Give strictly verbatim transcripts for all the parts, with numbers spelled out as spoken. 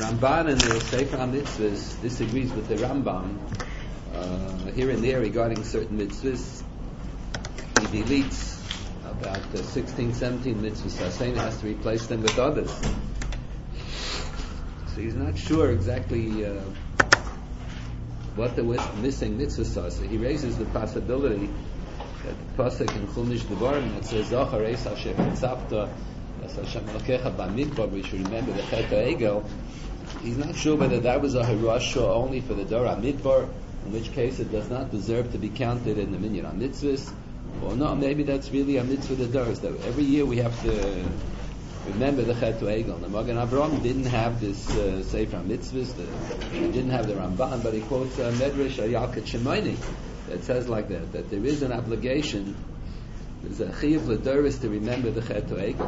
Ramban in the Sefer HaMitzvahs disagrees with the Rambam uh, here and there regarding certain mitzvahs. He deletes about uh, sixteen, seventeen mitzvahs. Hasena has to replace them with others. So he's not sure exactly uh, what the missing mitzvahs are. So he raises the possibility that the pasuk in Chumash Devarim that says Zochar Eis Hashem Tzavta As Hashem Elokecha Bamidbar, we should remember the Chet HaEgel. He's not sure whether that was a Hirasha only for the Dor HaMidbar, in which case it does not deserve to be counted in the Minyan HaMitzvahs, or no, maybe that's really a mitzvah the Dor. That every year we have to remember the Chet HaEgel. The Magen Avraham didn't have this uh, Sefer HaMitzvahs, the, he didn't have the Ramban, but he quotes uh, Medrash Ayalkat Shemaini that says like that, that there is an obligation, there's a Chiyuv L'Doris to remember the Chet HaEgel.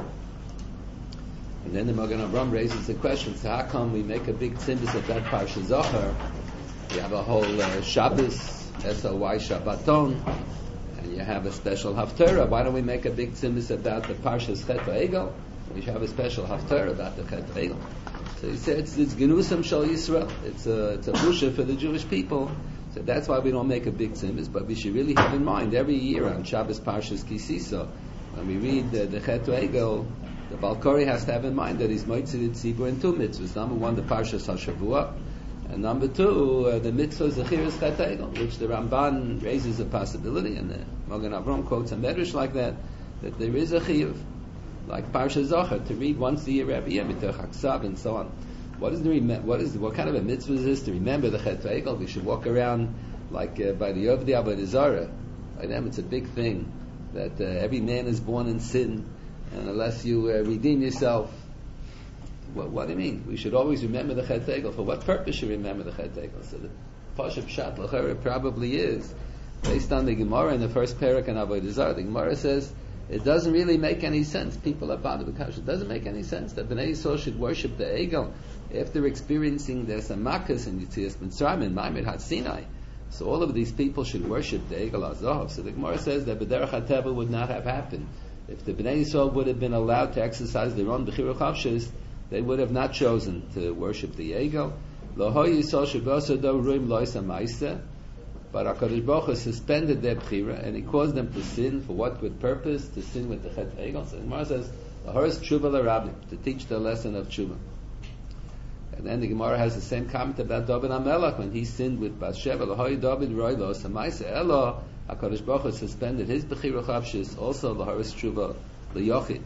And then the Magen Avraham raises the question, so how come we make a big tzimbus at that Parsha Zohar? We have a whole uh, Shabbos, S L Y Shabbaton, and you have a special Haftarah. Why don't we make a big tzimbus about the Parsha's Chet HaEgel? We should have a special Haftarah about the Chet HaEgel. So he said, it's, it's Genusam Shal Yisrael. It's a, it's a busha for the Jewish people. So that's why we don't make a big tzimbus, but we should really have in mind every year on Shabbos Parshas Kisisa, when we read the, the Chet HaEgel, the Balkori has to have in mind that he's Moitzid Tzibur in two mitzvahs. Number one, the Parshas HaShavua, and number two, uh, the mitzvah Zechiras Chet HaEgel, which the Ramban raises a possibility, and the Magen Avraham quotes a medrash like that, that there is a chiyuv, like Parshas Zohar, to read once a year, every year, Mitoch HaKsav, and so on. What is the rem- what is the, what kind of a mitzvah is this to remember the Chet HaEgel? We should walk around like uh, by the Yovdi Avodah Zarah. By them, it's a big thing that uh, every man is born in sin, and unless you uh, redeem yourself, what, what do you mean? We should always remember the Chet HaEgel. For what purpose should we remember the Chet HaEgel? So the Pasha Pshat L'chera probably is based on the Gemara in the first parak in Avodah Zarah. The Gemara says it doesn't really make any sense. People are bound to the Kasha. It doesn't make any sense that Bnei Yisrael should worship the Egel after experiencing their Samakas and Yitzias Mitzrayim and Ma'amid Har Sinai. So all of these people should worship the Egel HaZahav. So the Gemara says that B'derech HaTeva would not have happened. If the Bnei Yisrael would have been allowed to exercise their own Bechira Chavshis, they would have not chosen to worship the Egel. L'hoy Yisrael Shabbosa Do Ruim Loisa Maisa. But HaKadosh Baruch Hu suspended their Bechira, and He caused them to sin. For what good purpose? To sin with the Chet HaEgel. So the Gemara says, L'horis Tshuva L'Rabbim, to teach the lesson of Tshuva. And then the Gemara has the same comment about David HaMelech when he sinned with Bathsheba. L'hoy David Roy Lo Samaisa Elo. HaKadosh Baruch Hu suspended his Bechira Chavshis, also L'horis Tshuva L'Yochid.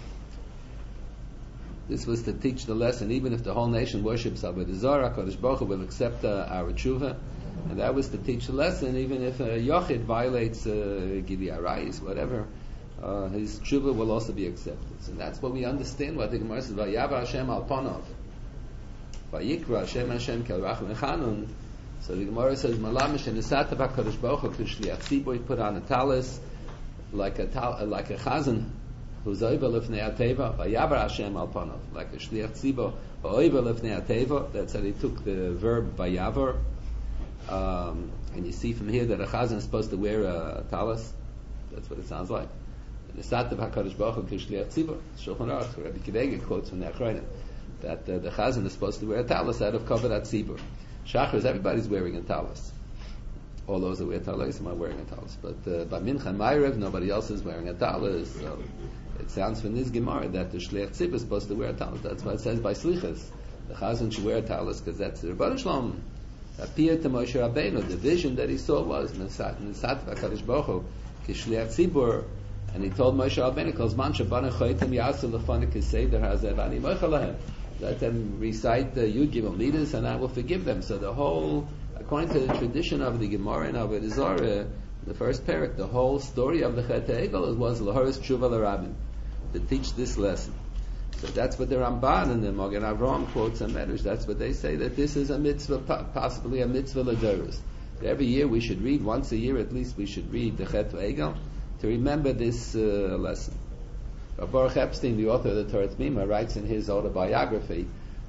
This was to teach the lesson, even if the whole nation worships Avodah Zarah, HaKadosh Baruch Hu will accept uh, our Tshuva. And that was to teach the lesson, even if a Yochid violates uh, Gili Arayis, whatever, uh, his Tshuva will also be accepted. So that's what we understand what the Gemara says, Vayava Hashem al Panov, Vayikra Hashem Hashem Kel Rachum Echanun. So the Gemara says, Malamish and Nisatav HaKadosh Baruch Hu Kishliach Tzibur, put on a talis, like a tal- like a chazan, who's oiva lefnei ateva, vayavar Hashem al panov, like a shliach tzibur, oiva lefnei ateva. That's how they took the verb vayavar. Um, and you see from here that a chazan is supposed to wear a talis. That's what it sounds like. Nisatav HaKadosh Baruch Hu Kishliach Tzibur. Shulchan Aruch, Rabbi Kedega quotes from the Achronim that uh, the chazan is supposed to wear a talis out of kavod tzibur. Shachris, everybody's wearing a talis. All those that wear talis are wearing a talis. But uh, by Mincha and Ma'ariv, nobody else is wearing a talis. So it sounds from this Gemara that the Shliach Tzibur is supposed to wear a talis. That's why it says by Slichas, the Chazan should wear a talis, because that's the Rebbeinu Shalom appeared to Moshe Rabbeinu. The vision that he saw was Nisat HaKadosh Baruch Hu Kishliach Tzibur, and he told Moshe Rabbeinu, Kol Zman Shabana Choytem Yasu L'Fanik Kiseder Hazeh V'ani Moicha Lahem. Let them recite the Yud Gimel Midas, and I will forgive them. So the whole, according to the tradition of the Gemara and Avodah Zarah, the first parak, the whole story of the Chet HaEgel was L'horis Tshuva L'Rabbim, to teach this lesson. So that's what the Ramban and the Magen Avraham quotes and Medrash. That's what they say, that this is a mitzvah, possibly a mitzvah l'doros. So every year we should read, once a year at least, we should read the Chet HaEgel to remember this uh, lesson. Baruch Epstein, the author of the Torah T'mima, writes in his autobiography,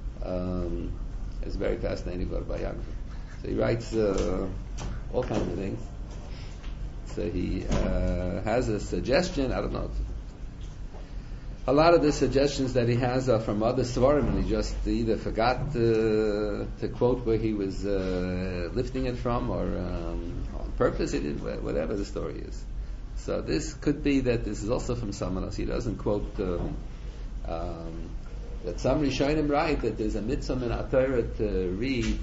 um, it's a very fascinating autobiography. So he writes uh, all kinds of things. So he uh, has a suggestion, I don't know, A lot of the suggestions that he has are from other svarim, and he just either forgot uh, to quote where he was uh, lifting it from, or um, on purpose he did, whatever the story is. So this could be that this is also from someone else. He doesn't quote um, um, that some Rishonim write that there's a mitzvah in HaTorah to read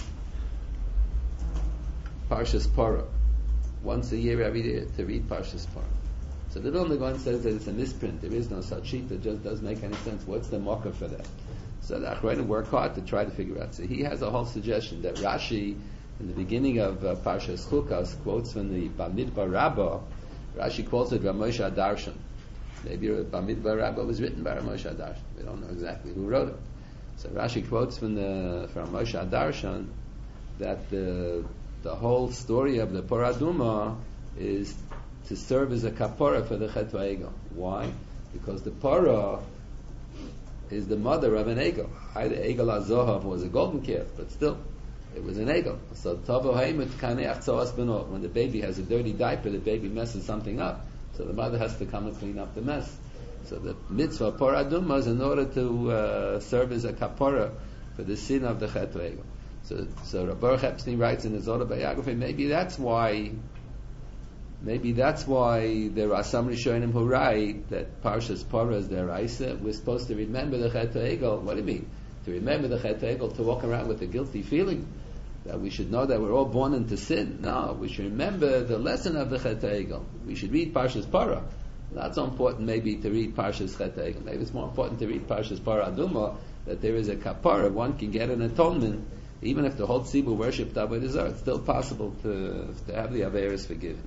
Parshas Parah once a year, every year, to read Parshas Parah. So the Vilna Gaon says that it's a misprint. There is no such sheet that just doesn't make any sense. What's the mocker for that? So the Achronim work hard to try to figure out. So he has a whole suggestion that Rashi, in the beginning of uh, Parshas Chukas, quotes from the Bamidbar Rabbah. Rashi calls it Ramosha Darshan. Maybe Bamidbar Rabbah was written by Ramosha Darshan. We don't know exactly who wrote it. So Rashi quotes from the from Ramosha Darshan that the the whole story of the Paraduma is to serve as a kapara for the Chet Va'egel. Why? Because the para is the mother of an egel. The egel azohav was a golden calf, but still, it was an egel. So tavo haimet kanei achzoas benot. When the baby has a dirty diaper, the baby messes something up. So the mother has to come and clean up the mess. So the mitzvah paraduma is in order to uh, serve as a kapara for the sin of the Chet Va'egel. So, so Rabbi Baruch Epstein writes in his autobiography, maybe that's why Maybe that's why there are some Rishonim who write that Parshas Parah is their Isa. We're supposed to remember the Chet Egel. What do you mean? To remember the Chet Egel, to walk around with a guilty feeling? That we should know that we're all born into sin? No, we should remember the lesson of the Chet Egel. We should read Parshas Parah. Not so important maybe to read Parshas Chet Egel. Maybe it's more important to read Parshas Parah Aduma, that there is a kapara, one can get an atonement, even if the whole tzibur worshipped Avodah Zarah. It's still possible to, to have the Averis forgiven.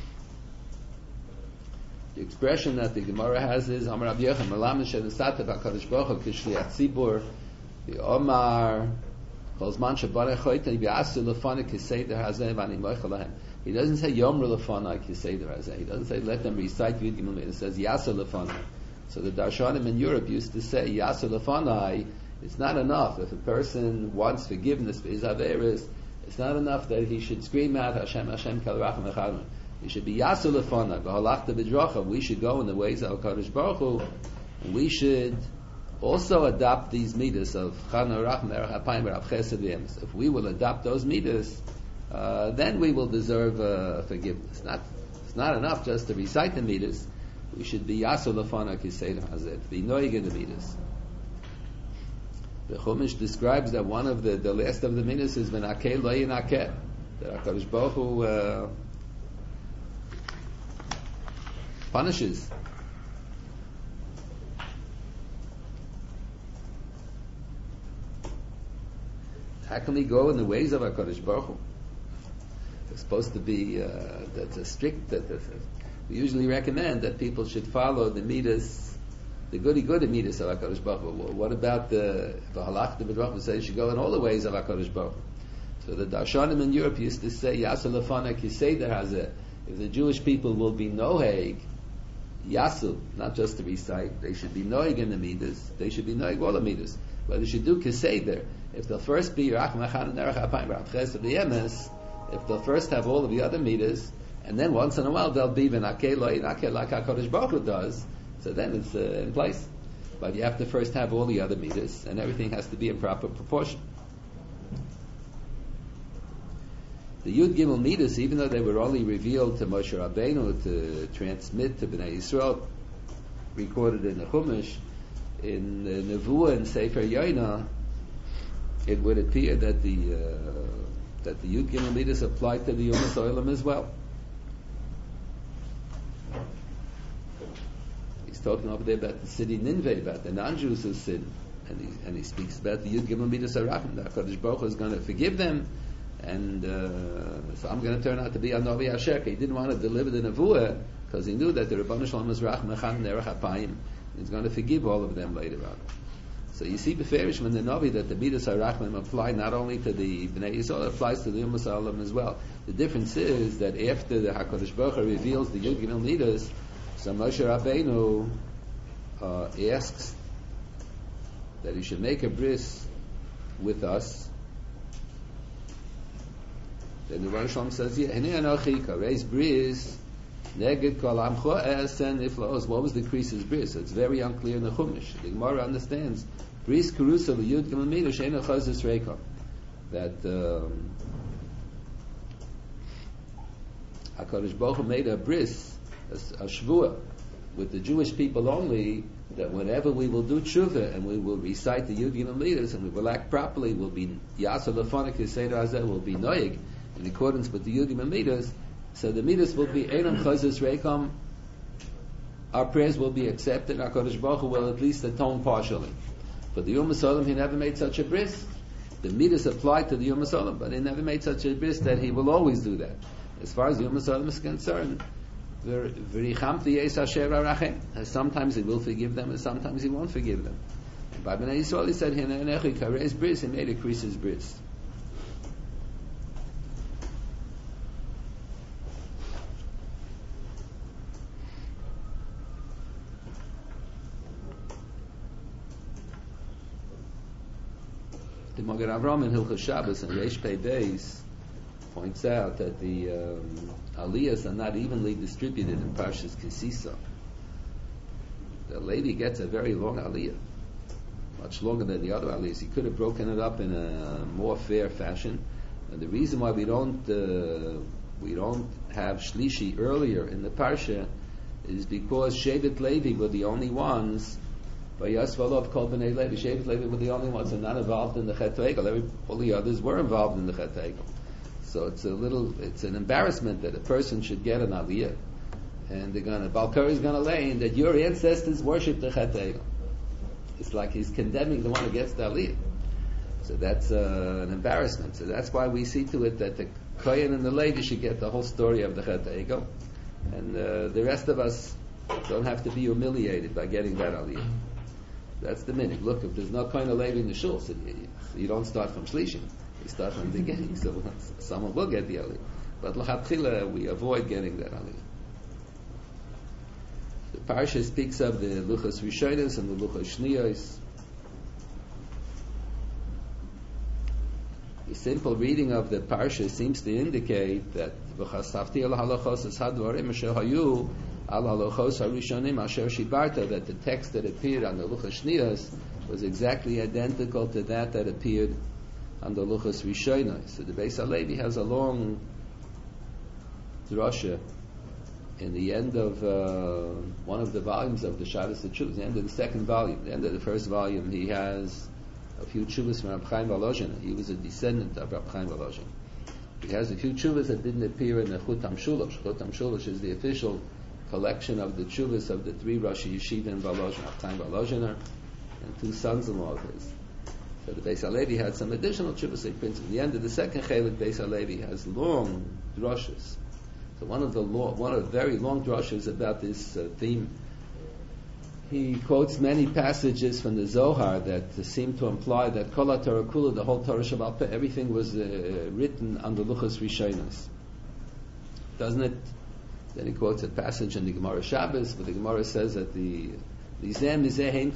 The expression that the Gemara has is Amar Rabbi Yochanan Malamed Shenisata B'Hakadosh Baruch Hu Kishliach Tzibur the Omar Kol Zman Shebarech Choyten V'Asu Lefanei Kiseder Hazeh V'Ani Moichel Lahem. He doesn't say Yomru Lefanei Kiseder Hazeh. He doesn't say let them recite Yud Gimel. It says Yasu Lefanei. So the Darshanim in Europe used to say Yasu Lefanei. It's not enough if a person wants forgiveness for his averis. It's not enough that he should scream out Hashem Hashem Kal Rachem Echad. We should be Yasu Lefana, B'Halachta B'Dracha. We should go in the ways of HaKadosh Baruch Hu, and we should also adopt these midas of Chana Racham Erech Hapayim Rav Chesed V'Emes. If we will adopt those midas, uh, then we will deserve uh, forgiveness. Not, it's not enough just to recite the midas. We should be Yasu Lefana Kiseder Hazeh, to be noig in the midas. The Chumash describes that one of the, the last of the midas is V'Nakeh Lo Yinakeh, that HaKadosh Baruch Hu uh, punishes. How can we go in the ways of HaKadosh Baruch Hu? It's supposed to be uh, that's a strict. That, that, we usually recommend that people should follow the midas, the goody goody midas of HaKadosh Baruch Hu. What about the V'Halachta B'Dracha? Says you should go in all the ways of HaKadosh Baruch Hu. So the Darshanim in Europe used to say Yasu Lefana Kiseder Hazeh. If the Jewish people will be noheg Yasu, not just to recite, they should be noig in the midas, they should be noig all the midas. But they should do keseder. If they'll first be Racham Echad Erech Hapayim Rav Chesed V'Emes, if they'll first have all of the other midas, and then once in a while they'll be V'Nakeh Lo Yinakeh like HaKadosh Baruch Hu does, so then it's uh, in place. But you have to first have all the other midas, and everything has to be in proper proportion. The Yud Gimel Midas, even though they were only revealed to Moshe Rabbeinu to transmit to Bnei Yisrael, recorded in the Chumash, in the Nevuah and Sefer Yoina, it would appear that the uh, that the Yud Gimel Midas applied to the Umas Olam as well. He's talking over there about the city Nineveh, about the non-Jews who sin, and he and he speaks about the Yud Gimel Midas Arachim. The HaKadosh Baruch Hu is going to forgive them. And uh, so I'm going to turn out to be a Novi Asher. He didn't want to deliver the Nevuah because he knew that the Rebbeinu Shalom is Racham Echad Erech Hapayim. He's going to forgive all of them later on. So you see beferish when the Novi that the Midas HaRachmim apply not only to the Bnei Yisrael, it applies to the Umas Olam as well. The difference is that after the HaKadosh Baruch Hu reveals the Yud Gimel Midas, so Moshe Rabbeinu uh, asks that he should make a bris with us. Then the Rebbeinu Shalom says, "Yeah, Hinei Anochi Kareis bris Neged kol amcho esen iflaos. What was the crease's bris? It's very unclear in the Chumash. The Gemara understands bris kerusa v'yud gimel midah she'ena chazis reikam. That um, HaKadosh Baruch Hu made a bris, a, a shvua, with the Jewish people only, that whenever we will do tshuva and we will recite the Yud Gimel Midas and we will act properly, we'll be Yasser Lefonik Yiseder Hazeh, will be Noyeg in accordance with the Yud Gimel Midas. So the Midas will be Einam Chazis Reikam. Our prayers will be accepted. HaKadosh Baruch Hu will at least atone partially. For the Yom HaSolam, he never made such a bris. The Midas applied to the Yom HaSolam, but he never made such a bris that he will always do that. As far as Yom HaSolam is concerned, sometimes he will forgive them and sometimes he won't forgive them. And by Bnei Yisrael he said, he made a crease's bris. The Magen Avraham in Hilchos Shabbos and Reish Pei Beis points out that the um, aliyahs are not evenly distributed in Parshas Kisisa. The lady gets a very long aliyah, much longer than the other aliyahs. He could have broken it up in a more fair fashion. And the reason why we don't uh, we don't have Shlishi earlier in the Parsha is because Shevet Levi were the only ones. By Yasvalov called Bnei Levi, Shevet Levi were the only ones who are not involved in the Chet Egel. All the others were involved in the Chet Egel. So it's a little, it's an embarrassment that a person should get an aliyah, and they're gonna, Balkari is gonna lay in that your ancestors worshipped the Chet Egel. It's like he's condemning the one who gets the aliyah. So that's uh, an embarrassment. So that's why we see to it that the Kohen and the lady should get the whole story of the Chet Egel, and uh, the rest of us don't have to be humiliated by getting that aliyah. That's the minute. Look, if there's no Kohen or Levi in the shul, so you, you don't start from Shlishim. We start from the beginning, so someone will get the aliyah. But l'chatchila, we avoid getting that aliyah. The parsha speaks of the luchas rishonos and the luchas shniyos. The simple reading of the parsha seems to indicate that v'chasafti al halachos es hadvarim asher hayu al halachos harishonim asher shibarta, that the text that appeared on the luchas shniyos was exactly identical to that that appeared on the Luchas Rishonos. So the Beis HaLevi has a long drasha in the end of uh, one of the volumes of the Shabbos Teshuvos, the end of the second volume. The end of the first volume, he has a few tshuvos from Rab Chaim Volozhin. He was a descendant of Rab Chaim Volozhin. He has a few tshuvos that didn't appear in the Chutam Shulosh. Chutam Shulosh is the official collection of the tshuvos of the three Rashi Yeshiva in Volozhin, Rab Chaim Volozhiner, and two sons-in-law of his. So the Beis HaLevi had some additional Chuvasei principles. The end of the second Chelik, Beis HaLevi has long drushes. So one of the long, one of the very long drushes about this uh, theme, he quotes many passages from the Zohar that uh, seem to imply that Kol HaTorah Kula, the whole Torah Shabbat Peh, everything was uh, written on the Luchas Rishonos. Doesn't it? Then he quotes a passage in the Gemara Shabbos, where the Gemara says that the It says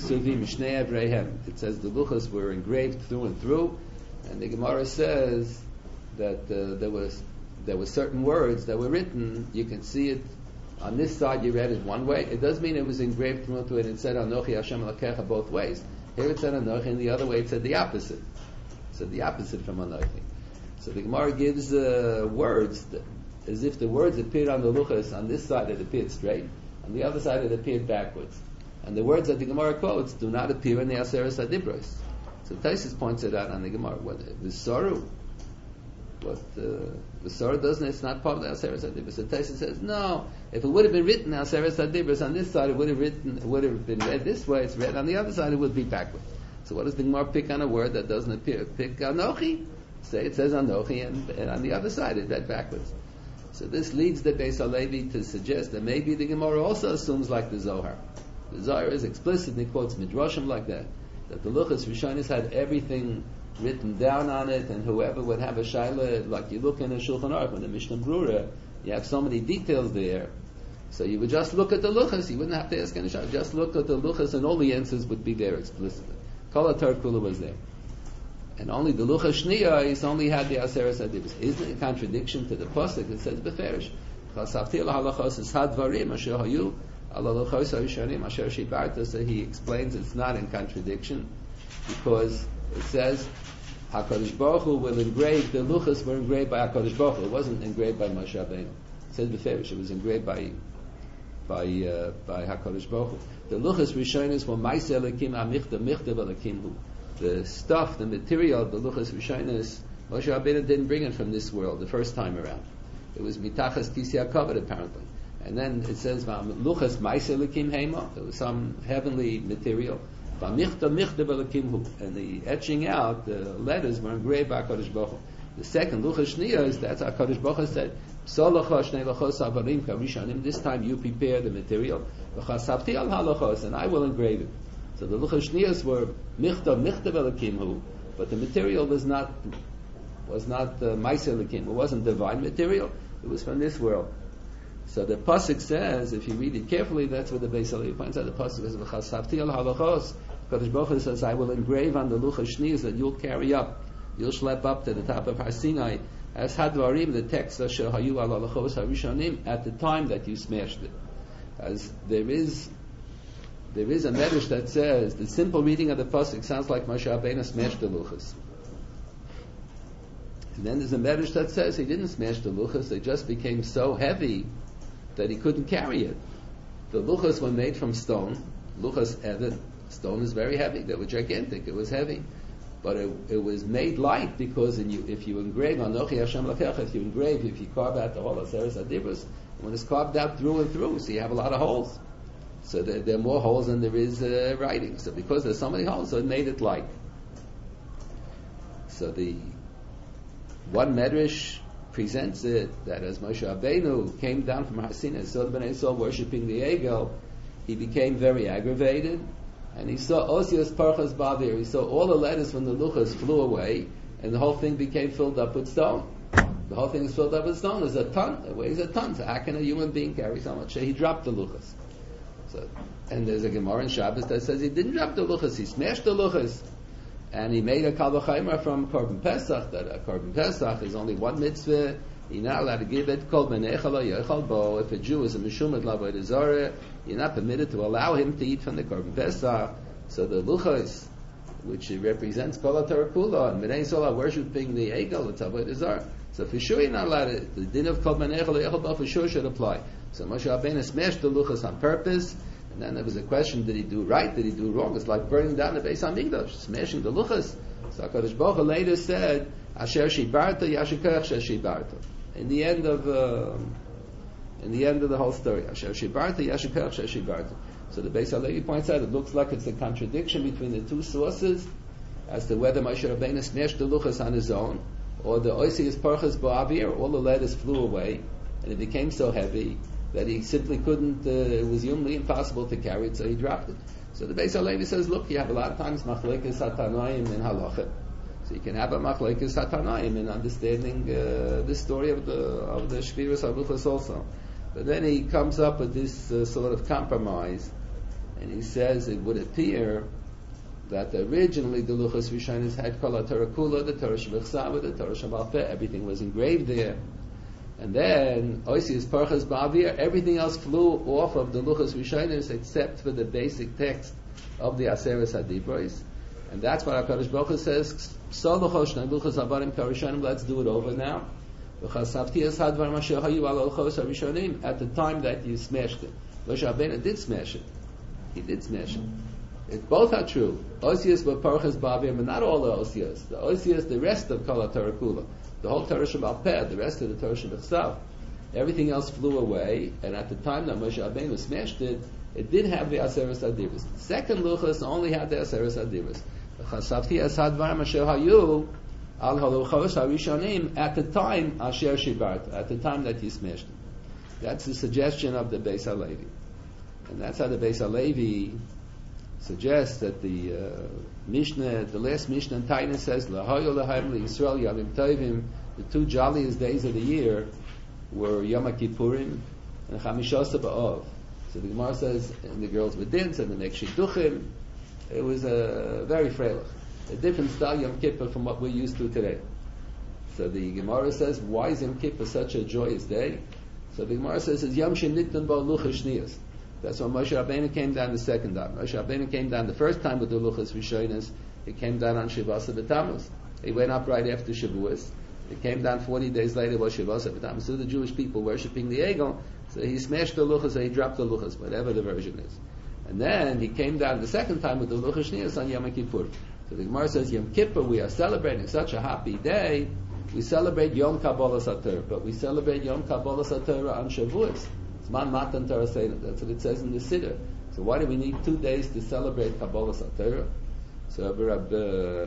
the luchas were engraved through and through, and the Gemara says that uh, there was there were certain words that were written. You can see it on this side. You read it one way. It does mean it was engraved through and through, and it said Anochi Hashem Elokecha both ways. Here it said Anochi, and the other way it said the opposite. It said the opposite from Anochi. So the Gemara gives uh, words that, as if the words appeared on the luchas. On this side it appeared straight, on the other side it appeared backwards. And the words that the Gemara quotes do not appear in the Aseres HaDibros. So Taisus points it out on the Gemara. What V'soru? What uh, V'soru doesn't? It's not part of the Aseres HaDibros. So Taisus says, no. If it would have been written Aseres HaDibros on this side, it would have written. It would have been read this way. It's read on the other side. It would be backwards. So what does the Gemara pick on a word that doesn't appear? Pick Anochi. Say it says Anochi, and, and on the other side it read backwards. So this leads the Beis HaLevi to suggest that maybe the Gemara also assumes like the Zohar. The Zohar is explicitly quotes Midrashim like that, that the Luchas Rishonos had everything written down on it, and whoever would have a shaila, like you look in a Shulchan Aruch, in the Mishnah Brura, you have so many details there, so you would just look at the Luchas, you wouldn't have to ask any shaila, just look at the Luchas and all the answers would be there explicitly. Kol HaTorah Kula was there. And only the Luchas Shniyos only had the Aseres HaDibros. Isn't it a contradiction to the Pasuk that says Beferish? Chasavti al-halachos is hadvarim asher hayu al-halachos harishanim asher shibarta. So he explains it's not in contradiction, because it says HaKadosh Baruch Hu will engrave, the luchos were engraved by HaKadosh Baruch Hu. It wasn't engraved by Moshe Rabbeinu. It says beferish, it was engraved by by uh, by HaKadosh Baruch Hu. The luchos rishonos were ma'aseh elokim ha'michtav michtav elokim hu. The stuff, the material, the luchos rishonos, Moshe Rabbeinu didn't bring it from this world the first time around. It was mitachas kisei hakavod apparently. And then it says luchos ma'aseh elokim heima. There was some heavenly material. And the etching out, the letters were engraved by HaKadosh Baruch Hu. The second luchos shniyah is that HaKadosh Baruch Hu said, this time you prepare the material, and I will engrave it. So the luchos shniyahs were michtav michtav elokim hu, but the material was not was not uh, ma'aseh elokim. It wasn't divine material. It was from this world. So the pasuk says, if you read it carefully, that's what the Beis Halevi points out. The pasuk says, "V'chasavti al halachos." Kadosh Baruch Hu says, "I will engrave on the luchos shniyos that you'll carry up, you'll schlep up to the top of Har Sinai." As hadvarim, the text asher hayu al halachos harishanim, at the time that you smashed it. As there is, there is a medrash that says the simple reading of the pasuk sounds like Moshe Rabbeinu smashed the luchos. And then there's a medrash that says he didn't smash the luchos; they just became so heavy that he couldn't carry it. The luchos were made from stone. Luchos evet, stone is very heavy. They were gigantic. It was heavy, but it, it was made light because in you, if you engrave Anochi Hashem Lakecha, if you engrave, if you carve out the whole Aseres Adibros, when it's carved out through and through, so you have a lot of holes. So there, there are more holes than there is uh, writing. So because there's so many holes, so it made it light. So the one medrash presents it that as Moshe Rabbeinu came down from Har Sinai and saw the Bnei Yisrael worshipping the Egel, he became very aggravated, and he saw Osios Parchas Bavir. He saw all the letters from the luchos flew away, and the whole thing became filled up with stone. The whole thing is filled up with stone. It's a ton. It weighs a ton. So how can a human being carry so much? So he dropped the luchos. So, and there's a Gemara in Shabbos that says he didn't drop the luchos. He smashed the luchos. And he made a kal v'chaymer from Korban Pesach, that a Korban Pesach is only one mitzvah. You're not allowed to give it. Kol b'neicha lo yochal bo. If a Jew is a mishumet l'avodah zarah, you're not permitted to allow him to eat from the Korban Pesach. So the luchos, which represents kol haTorah kula, and Bnei Yisrael are worshiping the Egel, it's avodah zarah. So for sure you're not allowed to. The din of kol b'neicha lo yochal bo for sure should apply. So Moshe Rabbeinu smashed the luchos on purpose. And then there was a question, did he do right, did he do wrong? It's like burning down the Beis HaMikdash, smashing the luchos. So HaKadosh Baruch Hu later said, Asher shibarta yashikach asher shibarta. In the end of uh, in the end of the whole story, Asher shibarta yashikach asher shibarta. So the Beis Halevi points out, it looks like it's a contradiction between the two sources as to whether Moshe Rabbeinu smashed the luchos on his own, or the Oisius Parchas Ba'avir, all the letters flew away, and it became so heavy that he simply couldn't, uh, it was humanly impossible to carry it, so he dropped it. So the Beis Halevi says, look, you have a lot of times machlekes hatanaim in halacha. So you can have a machlekes hatanaim in understanding uh, the story of the of the Shviras HaLuchos also. But then he comes up with this uh, sort of compromise, and he says it would appear that originally the Luchos Rishonos had kol haTorah kula, the Torah Shebechsav, the Torah Shebaal Peh, everything was engraved there. And then, Oisius Parchas Ba'avir, everything else flew off of the Luchos Rishonos except for the basic text of the Aseres HaDibros. And that's what HaKadosh Baruch Hu says, So Luchos Shnei Luchos Avarim Karishonim, let's do it over now. At the time that you smashed it. Moshe Rabbeinu did smash it. He did smash it. It both are true. Oisius were Parchas Ba'avir, but not all the Oisius. The Oisius, the rest of Kol HaTorah Kula. The whole Torah Shebaal Peh, the rest of the Torah Shebechsav, everything else flew away, and at the time that Moshe Rabbeinu smashed it, it did have the Aseres Adibros. The second Luchos only had the Aseres Adibros. At the time, Asher Shibart, at the time that he smashed it. That's the suggestion of the Beis Halevi. And that's how the Beis Halevi suggests that the uh, Mishnah, the last Mishnah in Tainus says, L'hoyo l'haim l'Yisrael yamim tovim, the two jolliest days of the year were Yom Kippurim and Chamishasa B'Av. So the Gemara says, and the girls were danced, and the next Shidduchim, it was a very freilich. A different style Yom Kippur from what we're used to today. So the Gemara says, why is Yom Kippur such a joyous day? So the Gemara says, "It's Yom Shenitun Bo Luchas Shniyos." That's when Moshe Rabbeinu came down the second time. Moshe Rabbeinu came down the first time with the Luchas Rishonos. He came down on Shavasa B'Tammuz. He went up right after Shavuos. He came down forty days later was Shavasa B'Tammuz. So the Jewish people worshipping the Egel. So he smashed the Luchas, or he dropped the Luchas, whatever the version is. And then he came down the second time with the Luchas Shniyos on Yom Kippur. So the Gemara says, Yom Kippur, we are celebrating such a happy day. We celebrate Yom Kabbalah Satorah, but we celebrate Yom Kabbalah Satorah on Shavuos. It's Man Matan Torah Seder. That's what it says in the Siddur. So why do we need two days to celebrate Kabbalah Satorah? So Rab, uh,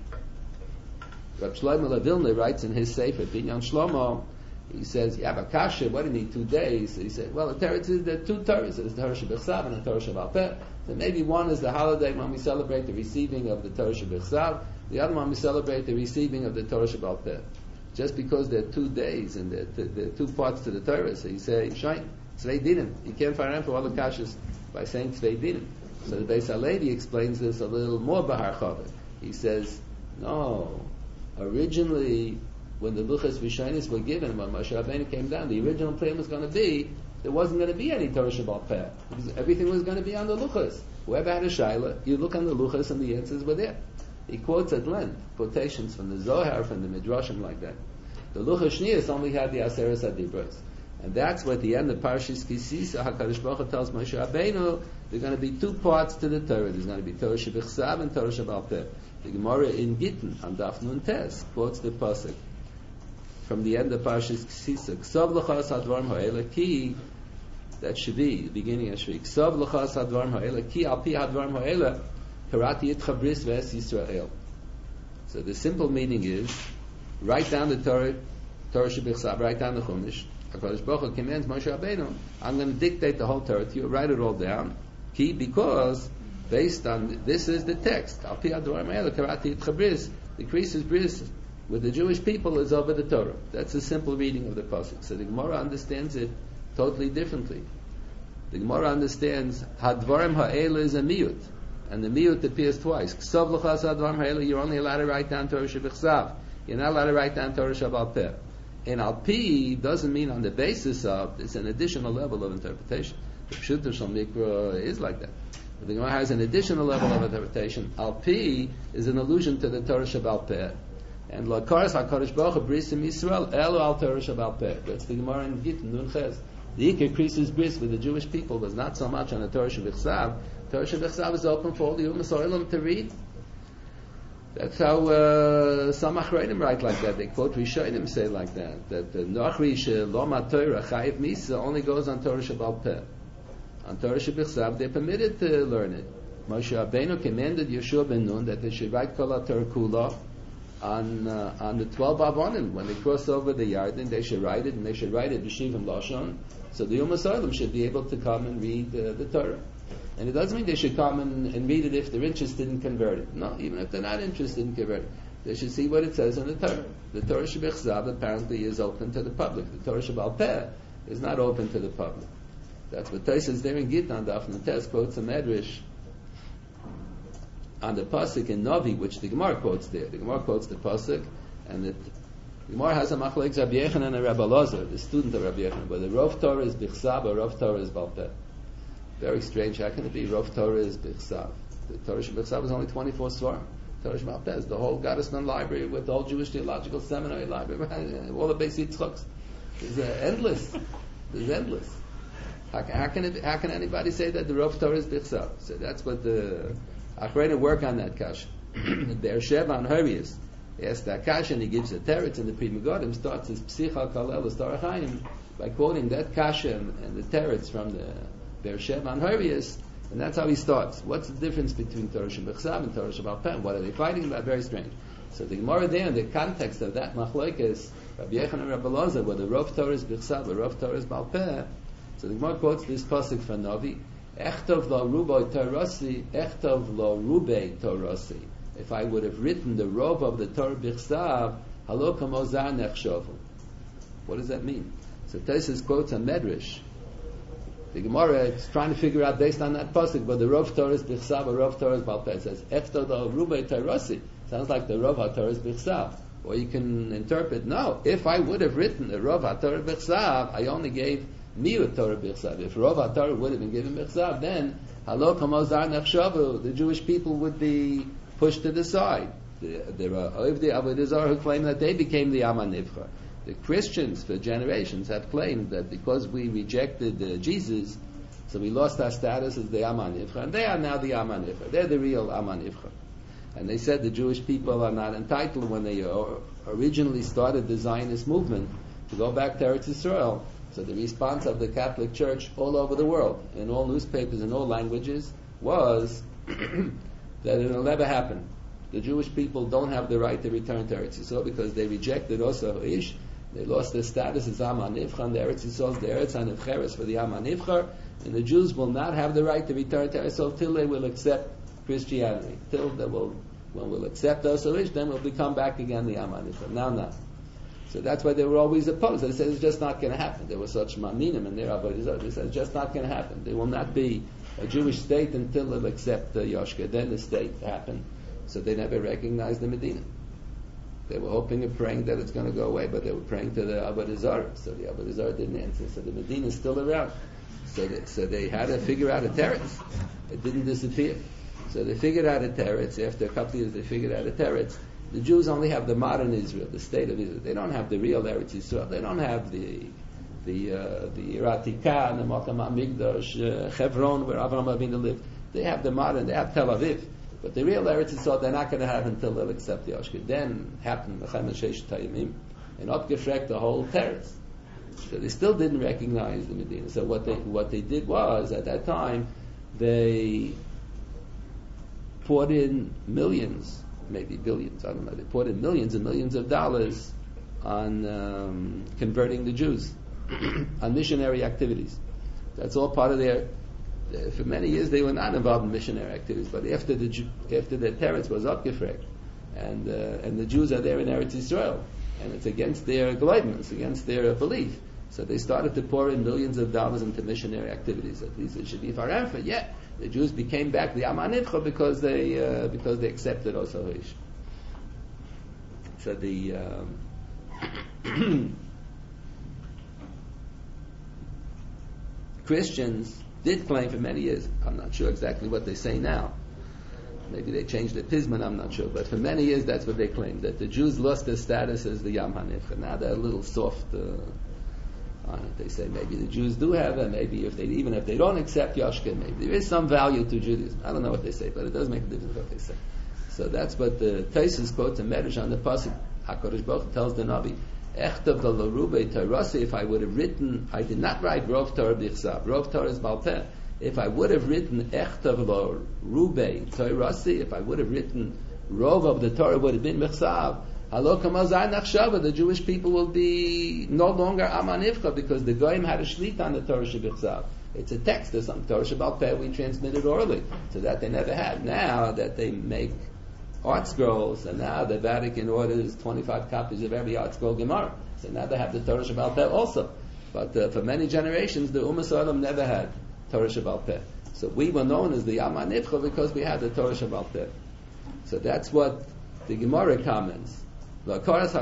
Rab Shlomo Lavilna writes in his Sefer Binyan Shlomo. He says, "Yeah, but Kasha, why do you need two days?" So he said, "Well, the Torah is there are two Torahs. There's the Torah Shebechsav and the Torah Shebal Peh. So maybe one is the holiday when we celebrate the receiving of the Torah Shebechsav. The other one we celebrate the receiving of the Torah Shebal Peh. Just because there are two days and there are two parts to the Torah, so you say, "Shain, Tzvei Dinim." You can't find out for all the Kashas by saying Tzvei Dinim. So the Beis HaLevi explains this a little more b'harchava. He says, "No, originally." When the Luchas Rishonos were given, when Moshe Rabbeinu came down, the original plan was going to be, there wasn't going to be any Torah Shebal Peh. Everything was going to be on the Luchas. Whoever had a Shaila, you look on the Luchas and the answers were there. He quotes at length, quotations from the Zohar, from the Midrashim like that. The Luchas Shniyos only had the Aseres HaDibros. And that's what the end of Parshas Kisisa, HaKadosh Baruch Hu tells Moshe Rabbeinu, there are going to be two parts to the Torah. There's going to be Torah Shebechsav and Torah Shebal Peh. The Gemara in Gittin, on Daf Nun Tes, quotes the Pasuk from the end of Parshas Kisisa, Ksav l'chas hadvarim ha'ela ki, that should be the beginning of Shvi. Ksav l'chas hadvarim ha'ela ki, al pi hadvarim ha'ela, karati et chabris v'es Yisrael. So the simple meaning is, write down the Torah, Torah Shebechsav, write down the Chumash. HaKadosh Baruch Hu commands Moshe Rabbeinu, I'm going to dictate the whole Torah to you, write it all down. Ki, because, based on, this is the text, al pi hadvarim ha'ela, karati et chabris, the creases bris, with the Jewish people is over the Torah. That's a simple reading of the pasuk. So the Gemara understands it totally differently. The Gemara understands Hadvarim ha'ela is a miyut, and the miyut appears twice. Ksav l'chas hadvarim ha'ela, you're only allowed to write down Torah Shebechsav. You're not allowed to write down Torah Shebal Peh. And al pi doesn't mean on the basis of, it's an additional level of interpretation. The Pshuto Shel Mikra is like that. But the Gemara has an additional level of interpretation. Al pi is an allusion to the Torah Shebal Peh. And Lakaras HaKadosh Baruch Hu brisim Yisrael elu al Torah Shebal Peh. That's the Gemara in Gittin Nun Ches. The Iker Krisis bris with the Jewish people was not so much on the Torah Shebechsav. Torah Shebechsav is open for all the Umas Oilam to read. That's how uh, some Achreinim write like that. They quote Rishonim say like that. That the Noachri Sheloma Torah Chayiv Misa only goes on Torah Shebal Peh. On Torah Shebechsav they're permitted to learn it. Moshe Rabbeinu commanded Yeshua ben Nun that they should write Kol HaTorah Kula on uh, on the twelve Avonim. When they cross over the Yarden, they should write it, and they should write it b'shivim lashon, so the Umas Oilam should be able to come and read uh, the Torah. And it doesn't mean they should come and, and read it if they're interested in converting. No, even if they're not interested in converting, they should see what it says in the Torah. The Torah Shebechsav apparently is open to the public. The Torah Shebal Peh is not open to the public. That's what Tosfos there in Gittin Daf Nun Tes quotes a medrash on the pasuk in Navi, which the Gemara quotes there. The Gemara quotes the pasuk, and the, the Gemara has a machlek Rabbi Yochanan and Rabbi Elazar, the student of Rabbi Yochanan, but the Rav Torah is Bichsav or Rav Torah is Bal Peh. Very strange. How can it be Rav Torah is Bichsav? The Torah Shebechsav is only twenty-four svarim. Torah Shebal Peh is the whole Gottesman library with the whole Jewish Theological Seminary library, all the Beis Yitzchaks. It's uh, endless. It's endless. How, how can it, how can anybody say that the Rav Torah is Bichsav? So that's what the Achreinim work on that kasha. Be'er Sheva and Harius asks that kasha, and he gives a teretz, and the Pri Megadim starts his Psicha Kalel Torah Chaim by quoting that kasha and, and the teretz from the Be'er Sheva and Harius, and that's how he starts. What's the difference between Torah Shebechsav and Torah Shebal Peh? What are they fighting about? Very strange. So the Gemara there, in the context of that machlokes, Rabbi Yochanan and Rabbi Elazar, whether Rav Torah is Bichsav or Rav Torah is Bal Peh, so the Gemara quotes this pasuk from Navi. Echtov lo rubei Torasi, echtov lo rubei Torasi. If I would have written the rov of the Torah Bichsav, halo kamozar nechshovu. What does that mean? So Tosfos quotes a medrash. The Gemara is trying to figure out based on that pasuk, but the rov Torah is Bichsav or rov Torah is Bal Peh. It says echtov lo rubei Torasi. Sounds like the rov HaTorah is Bichsav. Or you can interpret, no, if I would have written a Rov HaTorah B'chsav, I only gave Miut Torah B'chsav. If Rov HaTorah would have been given B'chsav, then Halo Kamozar Nechshavu, the Jewish people would be pushed to the side. There are Ovdei Avodah Zarah who claim that they became the Am HaNivcha. The Christians for generations have claimed that because we rejected uh, Jesus, so we lost our status as the Am HaNivcha, and they are now the Am HaNivcha. They're the real Am HaNivcha. And they said the Jewish people are not entitled when they uh, originally started the Zionist movement to go back to Eretz Yisrael. So the response of the Catholic Church all over the world, in all newspapers, in all languages, was that it will never happen. The Jewish people don't have the right to return to Eretz Yisrael because they rejected also Ish. They lost their status as Am HaNivcha, and the Eretz Yisrael is the Eretz HaNivcheres for the Am HaNivcha, and the Jews will not have the right to return to Eretz Yisrael till they will accept Christianity. Till they will, when we'll accept also Ish, then we'll become back again the Am HaNivcha. Now, not. So that's why they were always opposed. They said it's just not going to happen. There were such maminim in their Avodah Zarah. They said it's just not going to happen. There will not be a Jewish state until they'll accept the Yoshka. Then the state happened. So they never recognized the Medina. They were hoping and praying that it's going to go away, but they were praying to the Avodah Zarah. So the Avodah Zarah didn't answer. So the Medina is still around. So they, so they had to figure out a teretz. It didn't disappear. So they figured out a teretz. After a couple of years, they figured out a teretz. The Jews only have the modern Israel, the state of Israel. They don't have the real Eretz Yisrael. They don't have the the uh, the Iratika and the Makam HaMikdash, uh, Hebron, where Avraham Avinu lived. They have the modern. They have Tel Aviv, but the real Eretz Yisrael they're not going to have until they'll accept the Yoshka. Then happened Mechem Sheish Tayimim, and Opgefrek the whole teretz. So they still didn't recognize the Medina. So what they what they did was at that time they poured in millions. Maybe billions, I don't know. They poured in millions and millions of dollars on um, converting the Jews, on missionary activities. That's all part of their. Uh, for many years, they were not involved in missionary activities, but after the after their teretz was upgefregt, and uh, and the Jews are there in Eretz Yisrael, and it's against their glaubens, it's against their uh, belief. So they started to pour in millions of dollars into missionary activities. At least it should be for yeah. The Jews became back the Am HaNivcha because they uh, because they accepted also Ish. So the um, Christians did claim for many years. I'm not sure exactly what they say now. Maybe they changed the Pisman. I'm not sure, but for many years that's what they claimed, that the Jews lost their status as the Am HaNivcha. Now they're a little soft. Uh, on it. They say maybe the Jews do have it, maybe if they even if they don't accept Yoshka, maybe there is some value to Judaism. I don't know what they say, but it does make a difference what they say. So that's what the Taisus quotes in Medrash on the pasuk. HaKadosh Baruch Hu tells the Navi, Echtav l'rubei Torah, if I would have written, I did not write Rov Torah b'chsav. Rov Torah is Baal Peh. If I would have written Echtav l'rubei Torah, if I would have written Rov of the Torah would have been b'chsav, the Jewish people will be no longer Am HaNivcha because the Goyim had a shlit on the Torah Shebichsav. It's a text or something. Torah Shebaal Peh we transmitted orally, so that they never had. Now that they make art scrolls, and now the Vatican orders twenty-five copies of every art scroll Gemara, so now they have the Torah Shebaal Peh also. But uh, for many generations, the Ummah Sodom never had Torah Shebaal Peh. So we were known as the Am HaNivcha because we had the Torah Shebaal Peh. So that's what the Gemara comments. The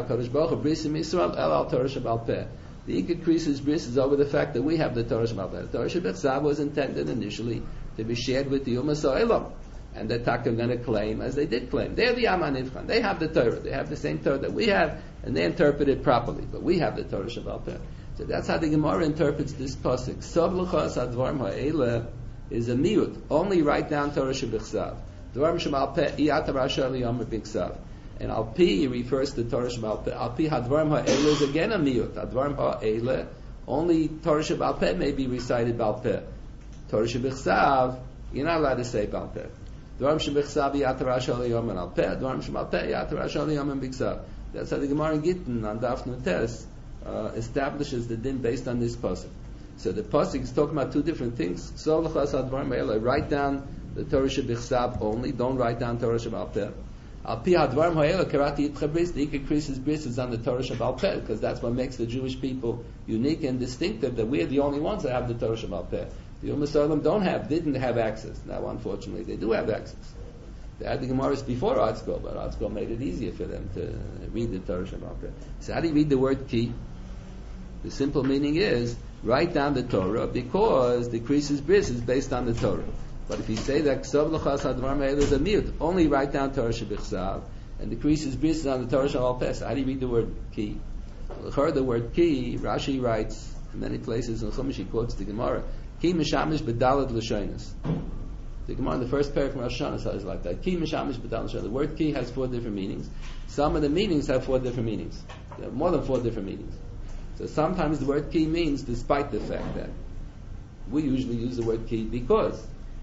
increases bris is over the fact that we have the Torah Shebaal Peh. The Torah Shebichsav was intended initially to be shared with the Ummah Sa'elam, and the Tak are going to claim, as they did claim, they're the Am HaNivcha. They have the Torah. They have the same Torah that we have, and they interpret it properly. But we have the Torah Shebaal Peh. So that's how the Gemara interprets this pasuk. Sov l'chas advarim ha'ele is a miut. Only write down Torah Shebichsav. Dvarim Shebaal Peh iyat rasha liyom b'chsav. And Al Pi refers to Torah Shebaal Peh. Al Pi Hadvarim Ha'ele is again a miut. Hadvarim Ha'ele, only Torah Shebaal Peh may be recited Baal Peh. Torah Shebichsav, you're not allowed to say Baal Peh. Dvarim Shebichsav Yat Rash Aliyom and Al Peh. Dvarim Shebaal Peh Yat Rash Aliyom and Bichsav. That's how the Gemara in Gittin on Daf Nutes uh, establishes the din based on this pasuk. So the pasuk is talking about two different things. So l'chas Hadvarim Ha'ele, write down the Torah Shebichsav only. Don't write down Torah Shebaal Peh. Al Pi Hadvarim Ha'ele Karati Yitcha Bris, the increases bris is on the Torah Shebaal Peh, because that's what makes the Jewish people unique and distinctive, that we're the only ones that have the Torah Shebaal Peh. The Ummah Sodom don't have, didn't have access. Now, unfortunately, they do have access. They had the Gemaras before Artzko, but Artzko made it easier for them to read the Torah Shabbat. So how do you read the word ki? The simple meaning is, write down the Torah, because the Krisis Bris is based on the Torah. But if you say that Ksav L'chas Hadvar Me'el is a mute, only write down Torah Shebichsav, and the Krisis Bris is on the Torah Shabbat Pes. How do you read the word ki? Well, the word ki, Rashi writes in many places in Chumash, he quotes the Gemara, ki mishamish bedalad l'shoinus. The Gemara in the first paragraph from Rosh Hashanah says like that. Ki mishamish bedalad l'shoinus. The word ki has four different meanings. Some of the meanings have four different meanings. They have more than four different meanings. So sometimes the word ki means despite the fact that. We usually use the word ki because.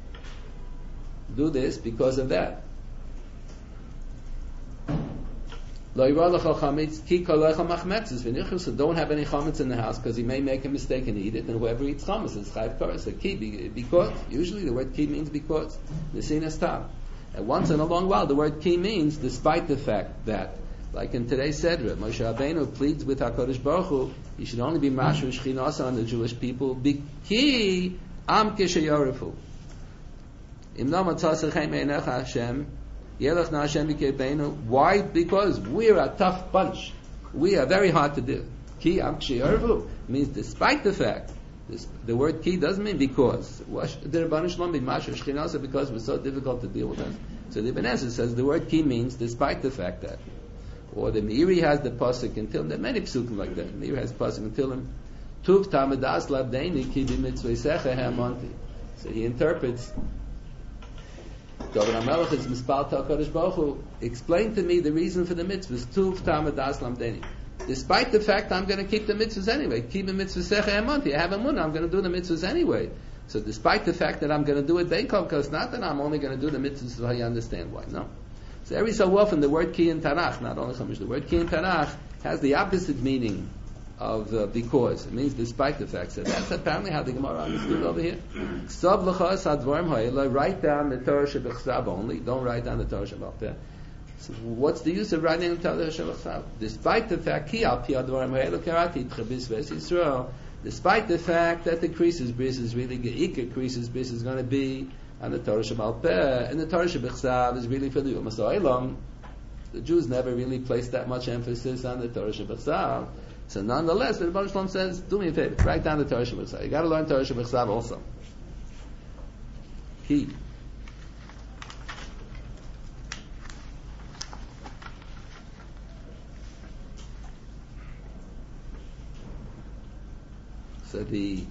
Do this because of that. Lo yirah lecha chametz ki kolecha machmetzes v'nichus. So don't have any chametz in the house because he may make a mistake and eat it, and whoever eats chametz is chayv torah. So ki, because. Usually the word ki means because. Nesina stam. And once in a long while the word ki means despite the fact that. Like in today's Sedra, Moshe Rabbeinu pleads with HaKadosh Baruch Hu, he should only be Mashu Shchinasa on the Jewish people, Biki Am Kishayorefu. Imna Matzasach Heimenecha Hashem, Yelech Na Hashem Bikebeinu. Why? Because we are a tough bunch. We are very hard to do. Ki Am Kishayorefu means despite the fact. This, the word ki doesn't mean because. The Rebbeinu Shalom be Mashu Shchinasa because we're so difficult to deal with us. So the Ibn Ezra says the word ki means despite the fact that. Or the Meiri has the pasuk in Tillim. There are many psukim like that. Meiri has pasuk in Tillim. Tuv tamadas labdeini ki b'mitzvaysecha ha'amonti. So he interprets. David HaMelech is mispal HaKadosh Baruch Hu. Explain to me the reason for the mitzvahs. Tuv tamadas labdeini. Despite the fact I'm going to keep the mitzvahs anyway. Ki b'mitzvaysecha ha'amonti. I have a munah. I'm going to do the mitzvahs anyway. So despite the fact that I'm going to do it beikov, because not that I'm only going to do the mitzvahs, so you understand why. No. So every so often the word ki in Tanakh, not only Chumash, the word ki in Tanakh has the opposite meaning of uh, because. It means despite the fact. So that's apparently how the Gemara understood over here. Ksav l'chas hadvarim ha'ela, write down the Torah shebichsav only. Don't write down the Torah shebichsav. So what's the use of writing the Torah shebichsav? Despite the fact, ki al pi hadvarim ha'ela karati tchebis v'es Yisrael. Despite the fact that the Krisis Bris is really Ge'ikah Krisis Bris is going to be and the Torah Shemal Peh, and the Torah Shebichsav is really for the Ummah Ha'olam. The Jews never really placed that much emphasis on the Torah Shebichsav. So nonetheless, the Rebbeinu Shalom says, do me a favor, write down the Torah Shebichsav. You got to learn Torah Shebichsav also. Key. So the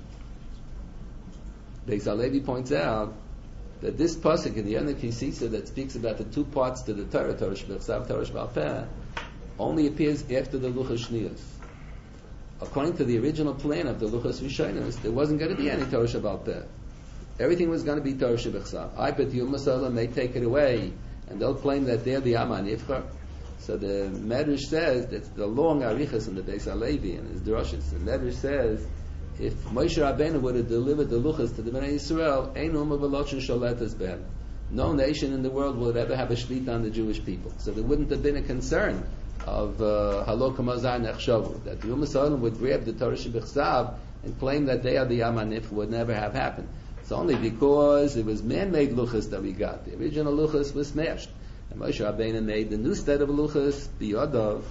Beis HaLevi points out that this pasuk in the end of Kisisa that speaks about the two parts to the Torah, Torah Shebichsav, Torah Sheba'al Peh, only appears after the Luchas Shniyos. According to the original plan of the Luchas Rishonos, there wasn't going to be any Torah Sheba'al Peh. Everything was going to be Torah Shebichsav. I bet the Ummah Ha'olam may take it away, and they'll claim that they're the Amma Nifchar. So the Medrash says that the long Arichas in the Beis HaLevi and his drushes. The Medrash says, if Moshe Rabbeinu would have delivered the luchas to the Bnei Yisrael, ein ummah v'loshen sholetas behem. No nation in the world would ever have a shlit on the Jewish people. So there wouldn't have been a concern of halok hamazar nechshavu, that the Ummah Ha'olam would grab the Torah Shebichsav and claim that they are the Amanif, would never have happened. It's only because it was man-made luchas that we got. The original luchas was smashed. And Moshe Rabbeinu made the new set of luchas, biyodov.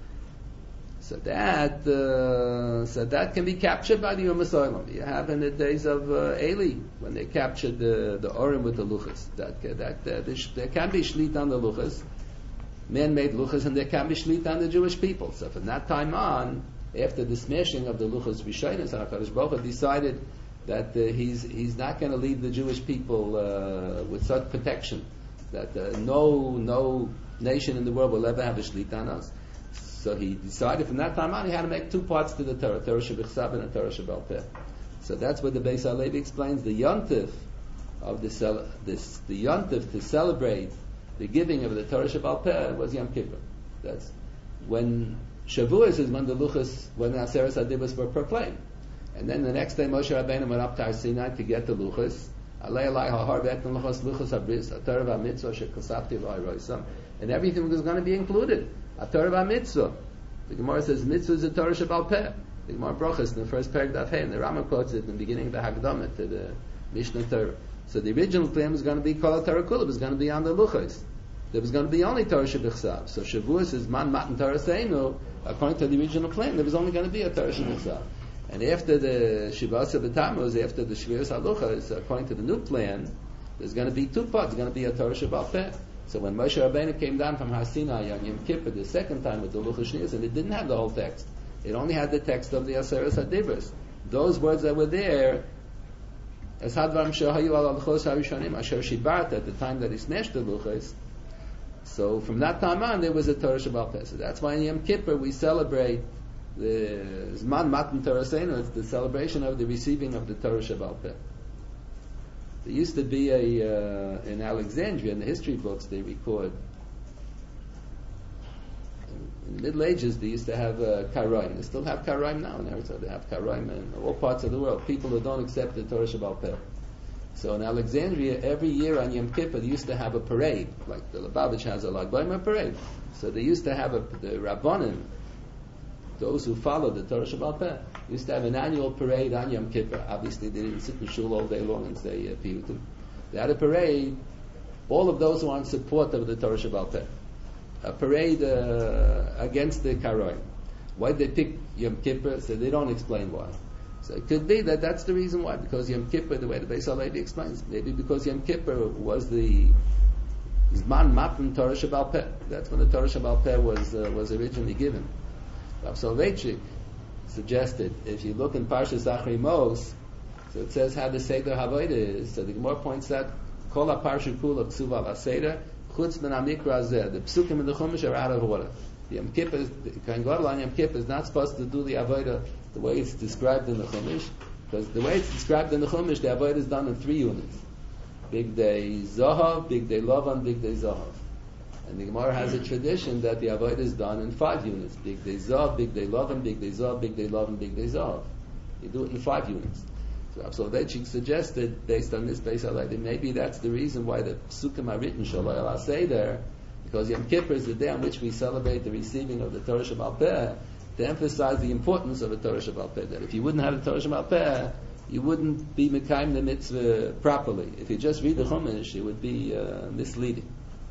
So that, uh, so that can be captured by the Ummah Ha'olam. You have in the days of uh, Eli, when they captured the the Urim with the luchas. That that, that there, there can be shlit on the luchas, man-made luchas, and there can be shlit on the Jewish people. So from that time on, after the smashing of the luchas Rishonos, HaKadosh Baruch Hu decided that uh, he's he's not going to leave the Jewish people uh, with such protection that uh, no no nation in the world will ever have a shlit on us. So he decided from that time on he had to make two parts to the Torah, Torah Shebichsav and a Torah Sheba'al Peh. So that's what the Beis HaLevi explains. The yontif of the cel- this the yontif to celebrate the giving of the Torah Sheba'al Peh was Yom Kippur. That's when Shavuos is when the luchas, when the Aseret Adibos were proclaimed, and then the next day Moshe Rabbeinu went up to Har Sinai to get the luchas. Alei alai ha'har ve'etan luchas luchas habris aTorah v'amitzvah shekasafti v'ayroisam, and everything was going to be included. A Torah v'mitzvah. The Gemara says mitzvah is a Torah Sheba'al Peh. The Gemara Brachos in the first paragraph, hey, and the Rama quotes it in the beginning of the Hagdamah to the Mishnah Torah. So the original plan was going to be Kol Torah Kula, was going to be on the luchos. there was going to be only Torah Shebichsav. So Shavuos is Man Matan Torah Seinu. According to the original plan, there was only going to be a Torah Shebichsav. And after the Shivasa B'Tammuz, after the Shviras Haluchas, according to the new plan, there's going to be two parts. There's going to be a Torah Shebal Peh. So when Moshe Rabbeinu came down from Har Sinai on Yom Kippur the second time with the Luchas Shniyos, and it didn't have the whole text. It only had the text of the Aseres HaDibros. Those words that were there, as Hadvarim Shehayu al Luchos HaRishonim Asher Shibart, at the time that he smashed the Luchas. So from that time on, there was a Torah Shebal Peh. So that's why in Yom Kippur we celebrate the Zman Matan Torah Seinu. It's the celebration of the receiving of the Torah Shebal Peh. There used to be a, uh, in Alexandria, in the history books, they record, in the Middle Ages, they used to have uh, Karaim. They still have Karaim now in Eretz. They have Karaim in all parts of the world. People who don't accept the Torah Shebal Peh. So in Alexandria, every year on Yom Kippur, they used to have a parade, like the Lubavitch has a Lag B'Omer parade. So they used to have a, the Rabbanim, those who followed the Torah Shebal Peh, used to have an annual parade on Yom Kippur. Obviously, they didn't sit in shul all day long and say uh, piyutim. They had a parade. All of those who are in support of the Torah Shebal Peh, a parade uh, against the Karoim. Why did they pick Yom Kippur? So they don't explain why. So it could be that that's the reason why. Because Yom Kippur, the way the Beis HaLevi explains, maybe because Yom Kippur was the Zman Matan Torah Shebal Peh. That's when the Torah Shebal Peh was uh, was originally given. Rav Soloveitchik suggested, if you look in Parshas Achrei Mos, so it says how the Seder Havodah is. So the Gemara points out, Kol HaParsha Kula Ksuv Al HaSeder, Chutz Min HaMikra Zeh. The Psukim in the Chumash are out of order. The Yom Kippur, the Kohen Gadol on Yom Kippur is not supposed to do the Avodah the way it's described in the Chumash, because the way it's described in the Chumash, the Avodah is done in three units. Big Day Zohav, Big Day Lavan, Big Day Zohav. And the Gemara has a tradition that the Avodah is done in five units. Big Day Zav, Big Day Lavan, Big Day Zav, Big Day Lavan, Big Day Zav. You do it in five units. So Rav Soloveitchik suggested, based on this Beis HaLevi, maybe that's the reason why the Psukim are written, Shaloi Al HaSeder, because Yom Kippur is the day on which we celebrate the receiving of the Torah Shebal Peh, to emphasize the importance of the Torah Shebal Peh. That if you wouldn't have the Torah Shebal Peh, you wouldn't be Mekayim the mitzvah properly. If you just read the Chumash, it would be uh, misleading.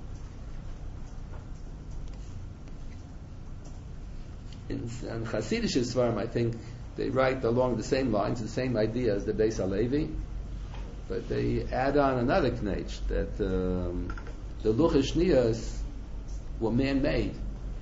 In, in Hasidic Svarim, I think they write along the same lines, the same idea as the Beis HaLevi, but they add on another knetch, that um, the Luchas Shniyos were man-made.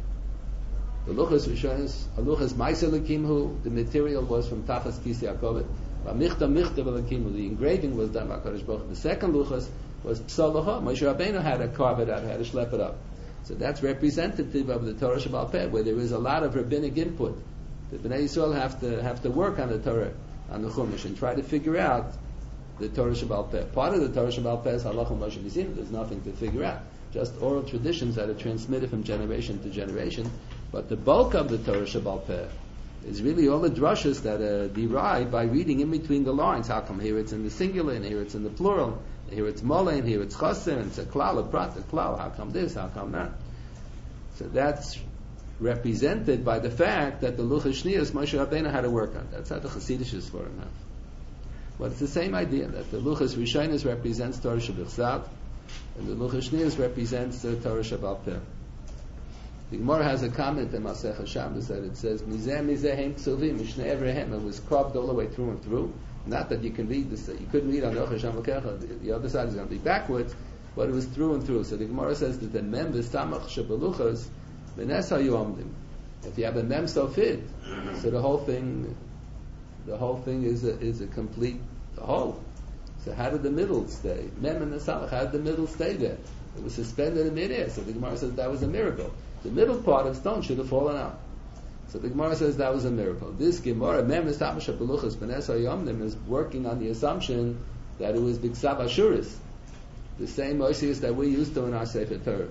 The Luchas Rishonos, Luchas Ma'aser Lekimhu, the material was from Tachas Kisei HaKoved. Michta Michta Lekimhu, the engraving was done by Kadosh Baruch Hu. The second Luchas was Psalaha. Moshe Rabbeinu had to carve it out, had to schlep it up. So that's representative of the Torah Shebal Peh, where there is a lot of rabbinic input. The Bnei Yisrael have to have to work on the Torah, on the Chumash, and try to figure out the Torah Shebal Peh. Part of the Torah Shebal Peh is Halacha Moshe V'Zim. There's nothing to figure out, just oral traditions that are transmitted from generation to generation. But the bulk of the Torah Shebal Peh is really all the drushes that are derived by reading in between the lines. How come here it's in the singular, and here it's in the plural? Here it's mole, and here it's chaser, and it's a klal, a prat, a klal. How come this? How come that? So that's represented by the fact that the Luchas Shniyos Moshe Rabbeinu had to work on. That's how the Chassidish is for enough. But it's the same idea, that the Luchas Rishonos represents Torah Shebichsav, and the Luchas Shniyos represents the Torah Shebal Peh. The Gemara has a comment in Masechah Shabbos that it says, Mizeh Mizeh Hem Ksuvim, Mishneh Evrehem. It was carved all the way through and through. Not that you can read this, you couldn't read on Yochash HaMakecha, the other side is going to be backwards, but it was through and through. So the Gemara says that the Mem V'Samach Shebeluchas, V'nes Hayu Omdim. If you have a Mem so fit, so the whole thing, the whole thing is a, is a complete whole. So how did the middle stay? Mem and the Samach, how did the middle stay there? It was suspended in midair, so the Gemara says that was a miracle. The middle part of stone should have fallen out. So the Gemara says that was a miracle. This Gemara, Mem V'Samach Shebeluchas, V'nes Hayu Omdim, is working on the assumption that it was B'Ksav Ashuris, the same Moshias that we used to in our Sefer Torah.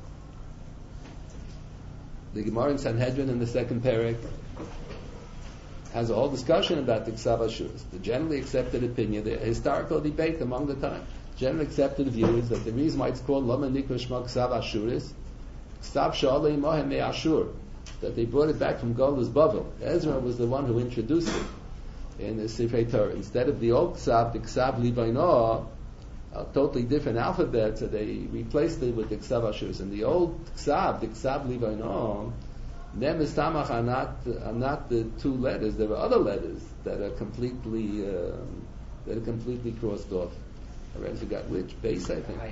The Gemara in Sanhedrin in the second parak has a whole discussion about the Ksav Ashuris. The generally accepted opinion, the historical debate among the time, generally accepted view is that the reason why it's called Lama Nikra Shma Ksav Ashuris, Ksav Sha'alei Mohem Me Ashur, that they brought it back from Golus Bavel. Ezra was the one who introduced it in the Sefer Torah. Instead of the old Ksav, the Ksav Livainoah, a totally different alphabet, so they replaced it with the Ksav Ashurus. And the old Ksav, the Ksav Livainon, Mem and Samach are not are not the two letters. There are other letters that are completely um, that are completely crossed off. I already forgot which base, I think.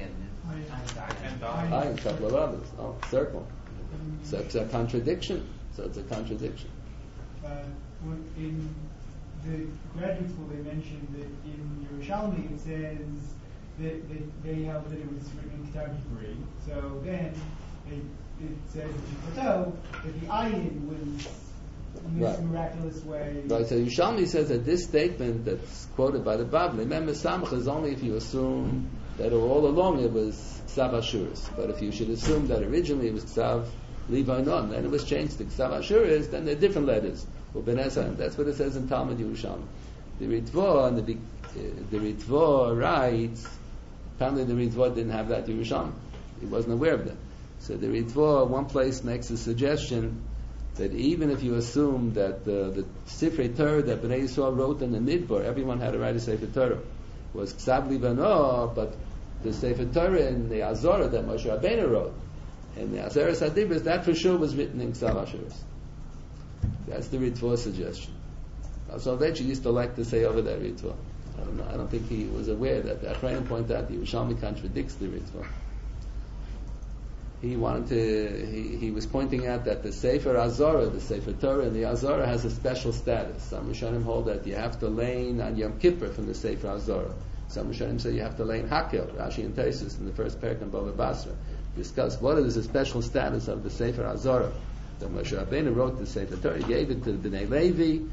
I and a couple of others. Oh, circle. So it's a contradiction. So it's a contradiction. Uh, in the graduate school, they mentioned that in Yerushalmi it says that, that they held that it was written in Ketav Hebrew. So then it, it says in Koto that the ayin was in this right. miraculous way. Right. So Yerushalmi says that this statement that's quoted by the Bavli, remember Samach is only if you assume that all along it was Ksav Ashurus. But if you should assume that originally it was Ksav Livainon, then it was changed to Ksav Ashurus, then they're different letters. That's what it says in Talmud Yerushalmi. The Ritva and the uh, the Ritva writes. Apparently, the Ritva didn't have that Yerushalmi. He wasn't aware of that. So the Ritva, one place, makes a suggestion that even if you assume that the, the Sifrei Torah that Bnei Yisrael wrote in the Midbar, everyone had to write a Sefer Torah, was Ksav Livano, but the Sefer Torah in the Azorah that Moshe Rabbeinu wrote, and the Aseres Hadibros, that for sure was written in Ksav Ashurus. That's the Ritva suggestion. So Soloveitchik used to like to say over that Ritva. I don't know. I don't think he was aware that the Achrayim pointed out the Yerushalmi contradicts the Ritva. He wanted to. He, he was pointing out that the Sefer Azorah, the Sefer Torah, and the Azorah has a special status. Some Rishonim hold that you have to lane on Yom Kippur from the Sefer Azorah. Some Rishonim say you have to lane Hakel. Rashi and Taisus in the first parak in Bava Basra discuss what is the special status of the Sefer Azorah. So Moshe Rabbeinu wrote the Sefer Torah. He gave it to the Bnei Levi.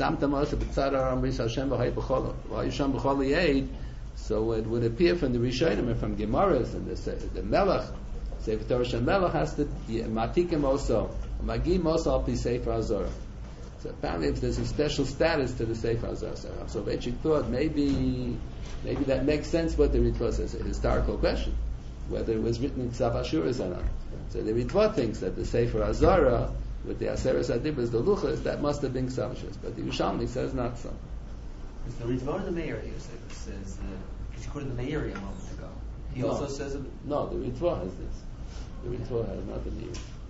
So it would appear from the Rishonim and from Gemaras and the, the Melech, Sefer Torah Shem Melech has to Matikim also, Magim also al pi Sefer Azorah. So apparently there's a special status to the Sefer Azorah. So Soloveitchik thought maybe maybe that makes sense what the Ritva says. It's a historical question, whether it was written in Ksav Ashurus or not. So the Ritva thinks that the Sefer Azorah with the Aseres Hadibros, the Luchas, that must have been Ksav Ashurus. But the Yerushalmi says not so. Is the Ritva or the Meir says, because you quoted the Meir a moment ago. He no. also says... No, the Ritva has this. The Ritva has not the Meir.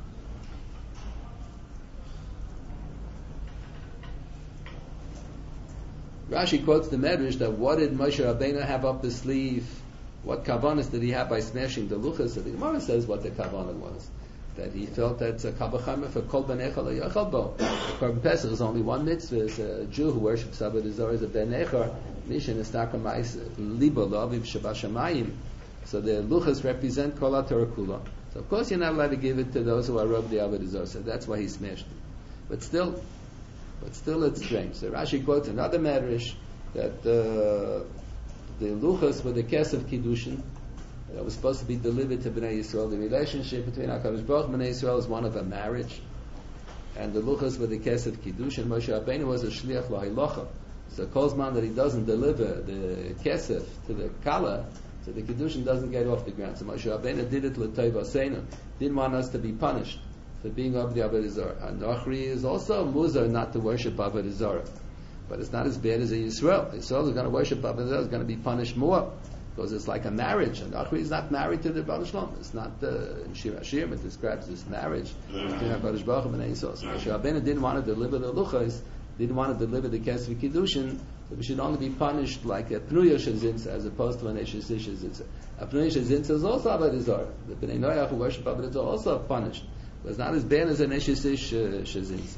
Rashi quotes the Medrash that what did Moshe Rabbeinu have up his sleeve? What kavanas did he have by smashing the luchas? So the Gemara says what the kavanah was. That he felt that a kavachama for kol ben echar yachal bo. Korban Pesach is only one mitzvah. Is a Jew who worships Avodah Zarah is a ben echar. Nishan is takamais libo laviv shabashamayim. So the luchas represent kol haTorah kula. So of course you're not allowed to give it to those who are rob the Avodah Zarah. So that's why he smashed it. But still, but still it's strange. So Rashi quotes another Medrash that uh, the luchas were the kesef kiddushin that was supposed to be delivered to Bnei Yisrael. The relationship between HaKadosh Baruch Hu and Bnei Yisrael is one of a marriage, and the luchas were the kesef kiddushin. Moshe Rabbeinu was a shliach lahilocha. So Kozman that he doesn't deliver the kesef to the kala, so the kiddushin doesn't get off the ground. So Moshe Rabbeinu did it l'toiv aseinu. Didn't want us to be punished for being of the Avodah Zarah. And Nochri is also muzar not to worship Avodah Zarah. But it's not as bad as a Yisrael. Yisrael is going to worship Avodah Zarah, is going to be punished more. Because it's like a marriage. And Achri is not married to the Baruch Shalom. It's not, uh, in Shir Hashirim it describes this marriage between HaKadosh Baruch Hu and Yisrael. So Moshe Rabbeinu didn't want to deliver the luchas, didn't want to deliver the Kesef Kiddushin, so we should only be punished like a Pnuya Shezintza as opposed to an Eshes Shezintza. A Pnuya Shezintza is also Avodah Zarah. The Bnei Noach who worship Avodah Zarah also punished. But it's not as bad as an Eshes Shezintza.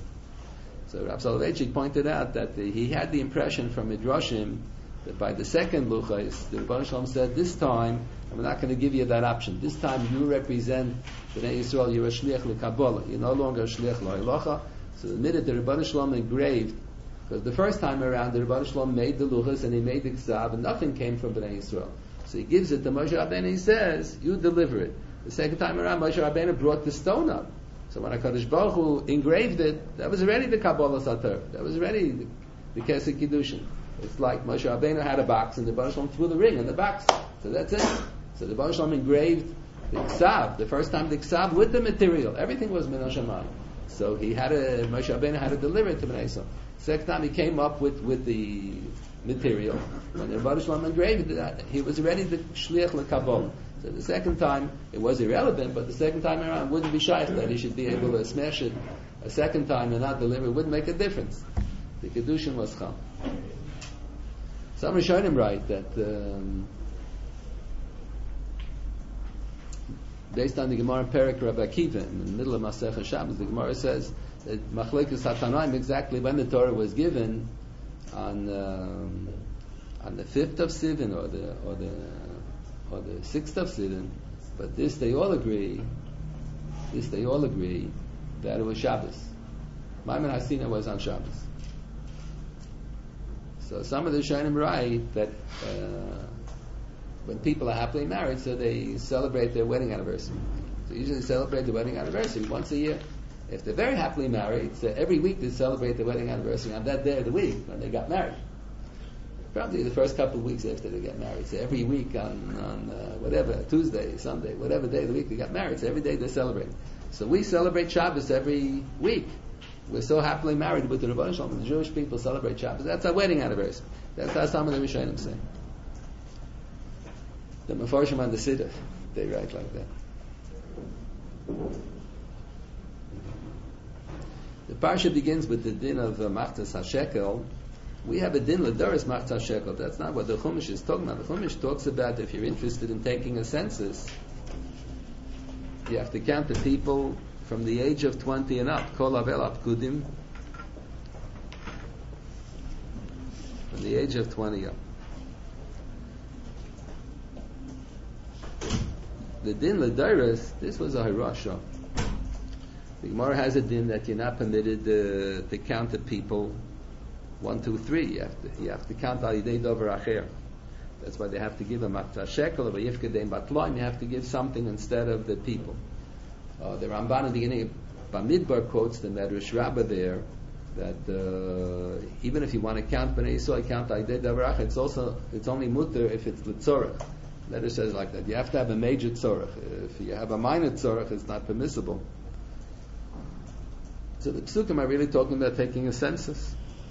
So Rav Soloveitchik pointed out that the, he had the impression from Midrashim that by the second luchais, the Rebbeinu Shalom said, this time, I'm not going to give you that option. This time you represent Bnei Yisrael, you're a shliach l'Kabbalah. You're no longer a shliach l'Halacha. So the minute the Rebbeinu Shalom engraved, because the first time around, the Rebbeinu Shalom made the luchas and he made the ksav, and nothing came from Bnei Yisrael. So he gives it to Moshe Rabbeinu, he says, you deliver it. The second time around, Moshe Rabbeinu brought the stone up. So when HaKadosh Baruch Hu engraved it, that was already the Kabbalah Satar. That was already the, the Kesef Kiddushin. It's like Moshe Rabbeinu had a box and the Baruch Shalom threw the ring in the box. So that's it. So the Baruch Shalom engraved the Ksav. The first time the Ksav with the material. Everything was Min Hashemayim. So he had a, Moshe Rabbeinu had to deliver it to Bnei Yisrael. Second time he came up with, with the material. When the Rebbe Shalom engraved it, he was already the shliach lekabbalah. So the second time it was irrelevant, but the second time around wouldn't be shaykh that he should be able to smash it a second time and not deliver. It wouldn't make a difference. The kedushin was cham. Some Rishonim write that um, based on the Gemara Perek Rabbi Akiva in the middle of Masechah Shabbos, the Gemara says that Machlekes HaTanoim, exactly when the Torah was given, on um, on the fifth of Sivan or the or the or the sixth of Sivan, but this they all agree. This they all agree that it was Shabbos. Maimon Hasina was on Shabbos. So some of the Rishonim write that uh, when people are happily married, so they celebrate their wedding anniversary. So usually they celebrate the wedding anniversary once a year. If they're very happily married, so every week they celebrate their wedding anniversary on that day of the week when they got married. Probably the first couple of weeks after they get married. So every week on, on uh, whatever, Tuesday, Sunday, whatever day of the week they got married, so every day they celebrate. So we celebrate Shabbos every week. We're so happily married with the Rebbe Shalom. The Jewish people celebrate Shabbos. That's our wedding anniversary. That's how some of the Rishonim say. The Mefarshim on the Siddur, they write like that. The parsha begins with the din of uh, Machtas HaShekel. We have a din l'doris Machtas HaShekel. That's not what the Chumash is talking about. The Chumash talks about if you're interested in taking a census, you have to count the people from the age of twenty and up. Kol Avel Apkudim. From the age of twenty up. The din l'doris, this was a hirasha. The Gemara has a din that you're not permitted uh, to count the people one, two, three. You have to, you have to count al yidei dover acher. That's why they have to give a Machtas HaShekel, or yifkedein batloim. You have to give something instead of the people. Uh, the Ramban in the beginning of Bamidbar quotes the Medrash Rabbah there that uh, even if you want to count Bnei Yisrael, count al yidei dover acher. It's also it's only mutter if it's l'tzorach. Medrash says like that. You have to have a major tzorach. If you have a minor tzorach, it's not permissible. So the Psukim are really talking about taking a census.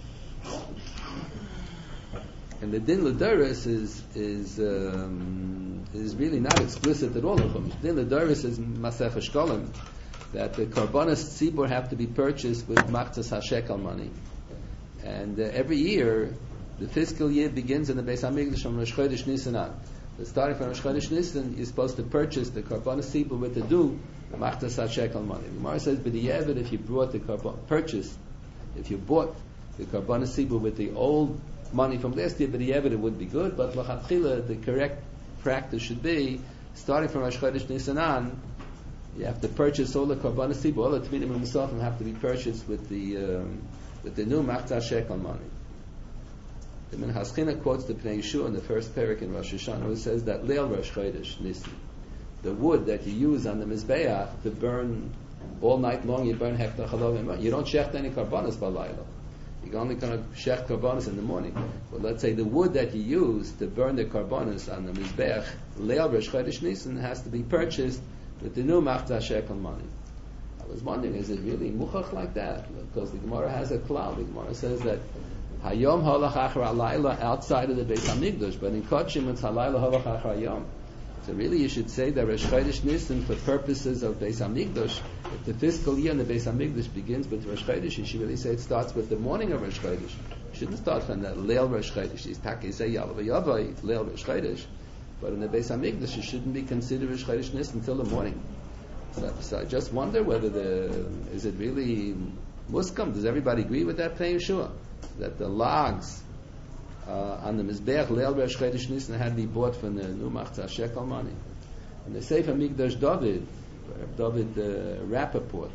And the din l'doris is is um, is really not explicit at all. Din l'doris is Masech Shkolim, that the Karbonos Tzibur have to be purchased with Machtas HaShekel money. And uh, every year, the fiscal year begins in the Beis HaMikdash from Rosh Chodesh Nisan on. The starting from Rosh Chodesh Nisan, you're supposed to purchase the Karbonos Tzibur with the due Machtas HaShekel money. The Gemara says, b'di'evet, if you brought the carbon, purchased, if you bought the Karbonos Tzibur with the old money from last year, b'di'evet, it would be good, but l'chatchila, the correct practice should be, starting from Rosh Chodesh Nisan on, you have to purchase all the Karbonos Tzibur, all the Tvidim and Musafim have to be purchased with the um, with the new Machtas HaShekel money. The Minchas Chinuch quotes the Pnei Yeshua in the first parak in Rosh Hashanah, who says that Leil Rosh Chodesh Nisan, the wood that you use on the Mizbeach to burn all night long, you burn hektar chalovim. You don't shecht any karbonos balayla. You're only going to shecht karbonos in the morning. But let's say the wood that you use to burn the karbonos on the Mizbeach, Leil Rosh Chodesh Nisan, has to be purchased with the new Machtas HaShekel money. I was wondering, is it really muchach like that? Because the Gemara has a cloud. The Gemara says that Hayom halach achar alayla outside of the Beis Hamikdash, but in Kodshim it's halayla halach achar hayom. So really you should say that Rosh Chodesh Nisan, for purposes of Beis Hamikdash, if the fiscal year in the Beis Hamikdash begins with Rosh Chodesh, you should really say it starts with the morning of Rosh Chodesh. You shouldn't start from that Leil Rosh Chodesh. It's taki say Yalav Yavai, Leil Rosh Chodesh. But in the Beis Hamikdash, it shouldn't be considered Rosh Chodesh Nisan until the morning. So, so I just wonder whether the, is it really muskam? Does everybody agree with that Pnei Yeshua? That the logs Uh, on the Mizbeach Leil Rosh Chodesh Nisan had to be bought from the new Machtas HaShekel money. And the Sefer Mikdash David, David uh, Rappaport,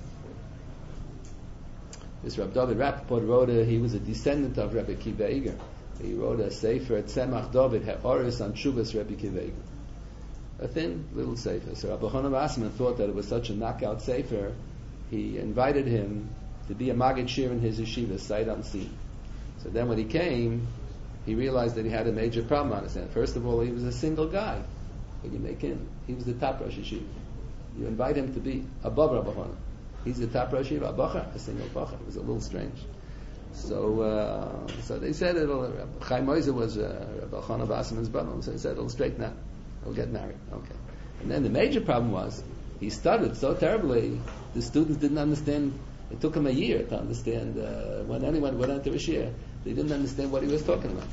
this Rab David Rappaport wrote a, he was a descendant of Rabbi Akiva Eiger. He wrote a Sefer Tzemach David Ha'oris on Shuvas Rabbi Akiva Eiger. A thin little Sefer. So Rabbi Chanan Asman thought that it was such a knockout Sefer, he invited him to be a Maggid Shir in his yeshiva, sight unseen. So then when he came, he realized that he had a major problem on his hand. First of all, he was a single guy. When you make him, he was the top Rosh Yeshiva. You invite him to be above Rabbi Chanan. He's the top Rosh Yeshiva, a Bacher, a single Bacher. It was a little strange. So, uh, so they said it'll. Chaim Moiser was uh, Rabbi Chana Basman's brother, so he said it'll straighten out. He'll get married. Okay. And then the major problem was he stuttered so terribly. The students didn't understand. It took him a year to understand uh, when anyone went into a shir. They didn't understand what he was talking about.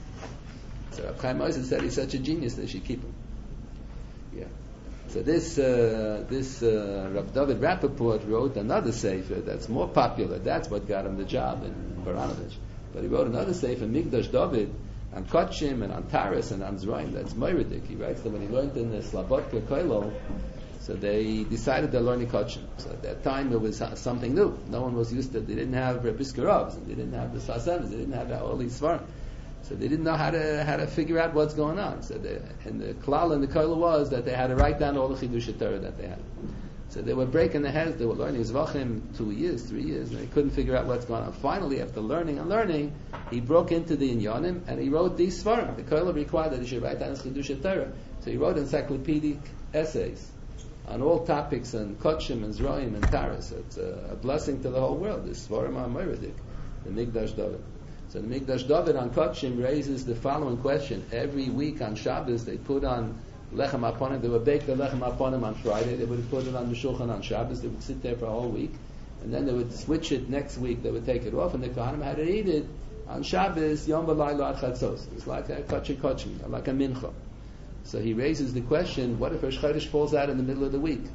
So Rabbi Chaim Moiser said he's such a genius they should keep him. Yeah. So this uh, this uh, Rav David Rappaport wrote another sefer that's more popular. That's what got him the job in Baranovich. But he wrote another sefer, Migdash David, on Kotchim and on Taras and on Zrayim. That's Moiridik. He writes that when he learned in the Slabotka Koilo, so they decided they're learning Kotchim. So at that time it was something new. No one was used to it. They didn't have Rebiskerovs, and they didn't have the Sasems, they didn't have all these Svarim. So they didn't know how to how to figure out what's going on. So they, and the klal and the koila was that they had to write down all the chidush Torah that they had. So they were breaking their heads. They were learning zvachim two years, three years, and they couldn't figure out what's going on. Finally, after learning and learning, he broke into the inyanim and he wrote these svarim. The koila required that he should write down his chidush Torah. So he wrote encyclopedic essays on all topics on Kotchim and Zrayim and Taras. So it's a, a blessing to the whole world. This svarim are moiridik, the Migdash David. So the Mikdash David on Kotchim raises the following question. Every week on Shabbos they put on Lechem Aponim. They would bake the Lechem Aponim on Friday. They would put it on the Shulchan on Shabbos. They would sit there for a whole week. And then they would switch it next week. They would take it off and the Kohanim had to eat it on Shabbos, Yom V'Laylo Ad Chatzos. It's like a Kotchim Kotchim, like a Mincha. So he raises the question, what if Rosh Chodesh falls out in the middle of the week?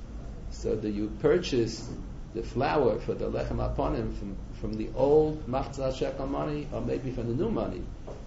So do you purchase the flour for the Lechem Aponim from from the old Machzah Shekel money, or maybe from the new money,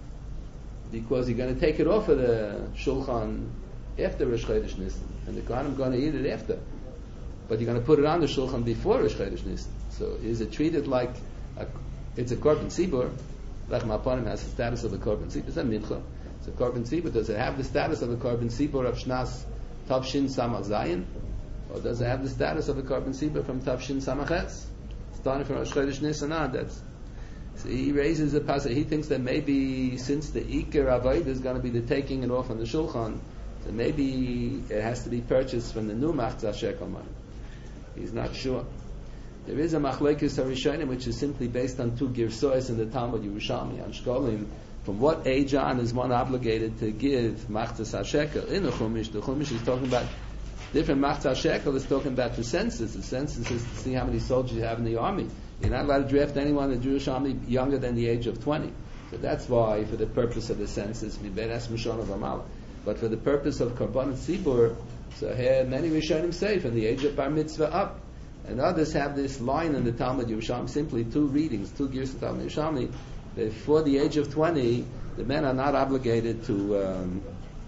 because you're going to take it off of the Shulchan after Rosh Chodesh Nisan, and the Kohanim going to eat it after, but you're going to put it on the Shulchan before Rosh Chodesh Nisan. So is it treated like a, it's a Korban Tzibur? Lechem Aponim has the status of a Korban Tzibur. It's a Mincha. It's a Korban Tzibur. Does it have the status of a Korban Tzibur of Shnas Tavshin Samach Zayin, or does it have the status of a Korban Tzibur from Tavshin Samach Ches? Starting from Rosh Chodesh Nisan on, that's so he raises a pasuk. He thinks that maybe since the Iker Avodah is going to be the taking it off on the Shulchan, so maybe it has to be purchased from the new Machzah Shekel money. He's not sure. There is a Machlekes HaRishonim which is simply based on two Girsois in the Talmud Yerushalmi on Shkolim. From what age on is one obligated to give Machzah Shekel? In the Chumash, the Chumash is talking about different Machzah Shekel is talking about the census. The census is to see how many soldiers you have in the army. You're not allowed to draft anyone in the Jewish army younger than the age of twenty. So that's why, for the purpose of the census, we beras mishon of Amala. But for the purpose of Korban Tzibur, so here many Rishonim say from the age of Bar Mitzvah up. And others have this line in the Talmud Yerushalmi, simply two readings, two gears of Talmud Yerushalmi. Before the age of twenty, the men are not obligated to um,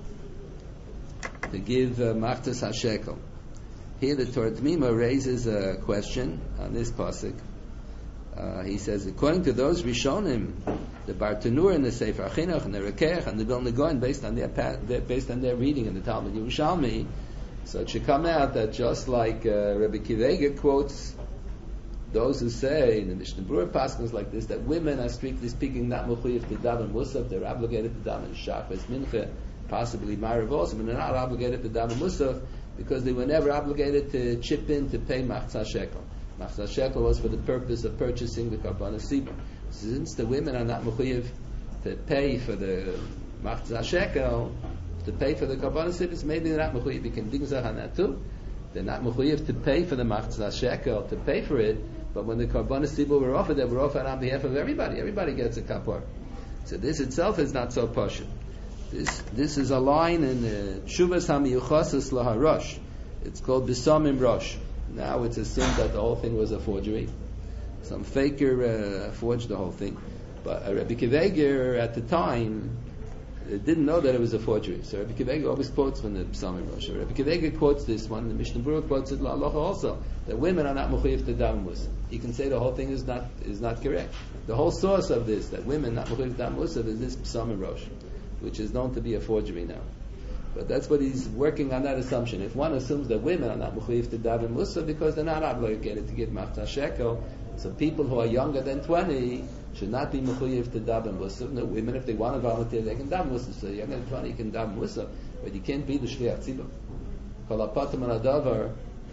to give uh, Machzas HaShekel. Here the Torah T'mima raises a question on this pasuk. Uh, he says, according to those Rishonim, the Bartanur and the Sefer Chinuch and the Rekech and the Vilna Gaon, based on their, based on their reading in the Talmud Yerushalmi, so it should come out that just like uh, Rabbi Kiva quotes those who say in the Mishnah Berurah Paschals like this, that women are strictly speaking not mechuyev to daven musaf, they're obligated to daven shachris mincha, possibly ma'ariv also, but they're not obligated to daven musaf because they were never obligated to chip in to pay machzah shekel. Machzah shekel was for the purpose of purchasing the karbanos sibur. Since the women are not mechuyev to pay for the machzah shekel, to pay for the karbanos sibur, maybe they're not mechuyev. You can dig on that too. They're not mechuyev to pay for the machzah shekel, to pay for it. But when the karbanos sibur were offered, they were offered on behalf of everybody. Everybody gets a kapor. So this itself is not so pashut. This this is a line in the Shuvas HaMiyuchasos LaHarosh. It's called Bisamim Rosh. Now it's assumed that the whole thing was a forgery. Some faker uh, forged the whole thing. But uh, Rabbi Kiva at the time uh, didn't know that it was a forgery. So Rabbi Kiva always quotes from the Bisamim Rosh. Rabbi Kiva quotes this one, the Mishnah Berurah quotes it La'alocha also, that women are not mechuyev to daven musaf. He can say the whole thing is not is not correct. The whole source of this, that women not mechuyev to daven musaf, is this Bisamim Rosh, which is known to be a forgery now. But that's what he's working on, that assumption. If one assumes that women are not mechuyev to daven musaf because they're not obligated to give machzah shekel, so people who are younger than twenty should not be mechuyev to daven musaf. No, women, if they want to volunteer, they can daven musaf. So younger than twenty, you can daven musaf, but you can't be the shliach tzibur. Kol hapatim al hadavar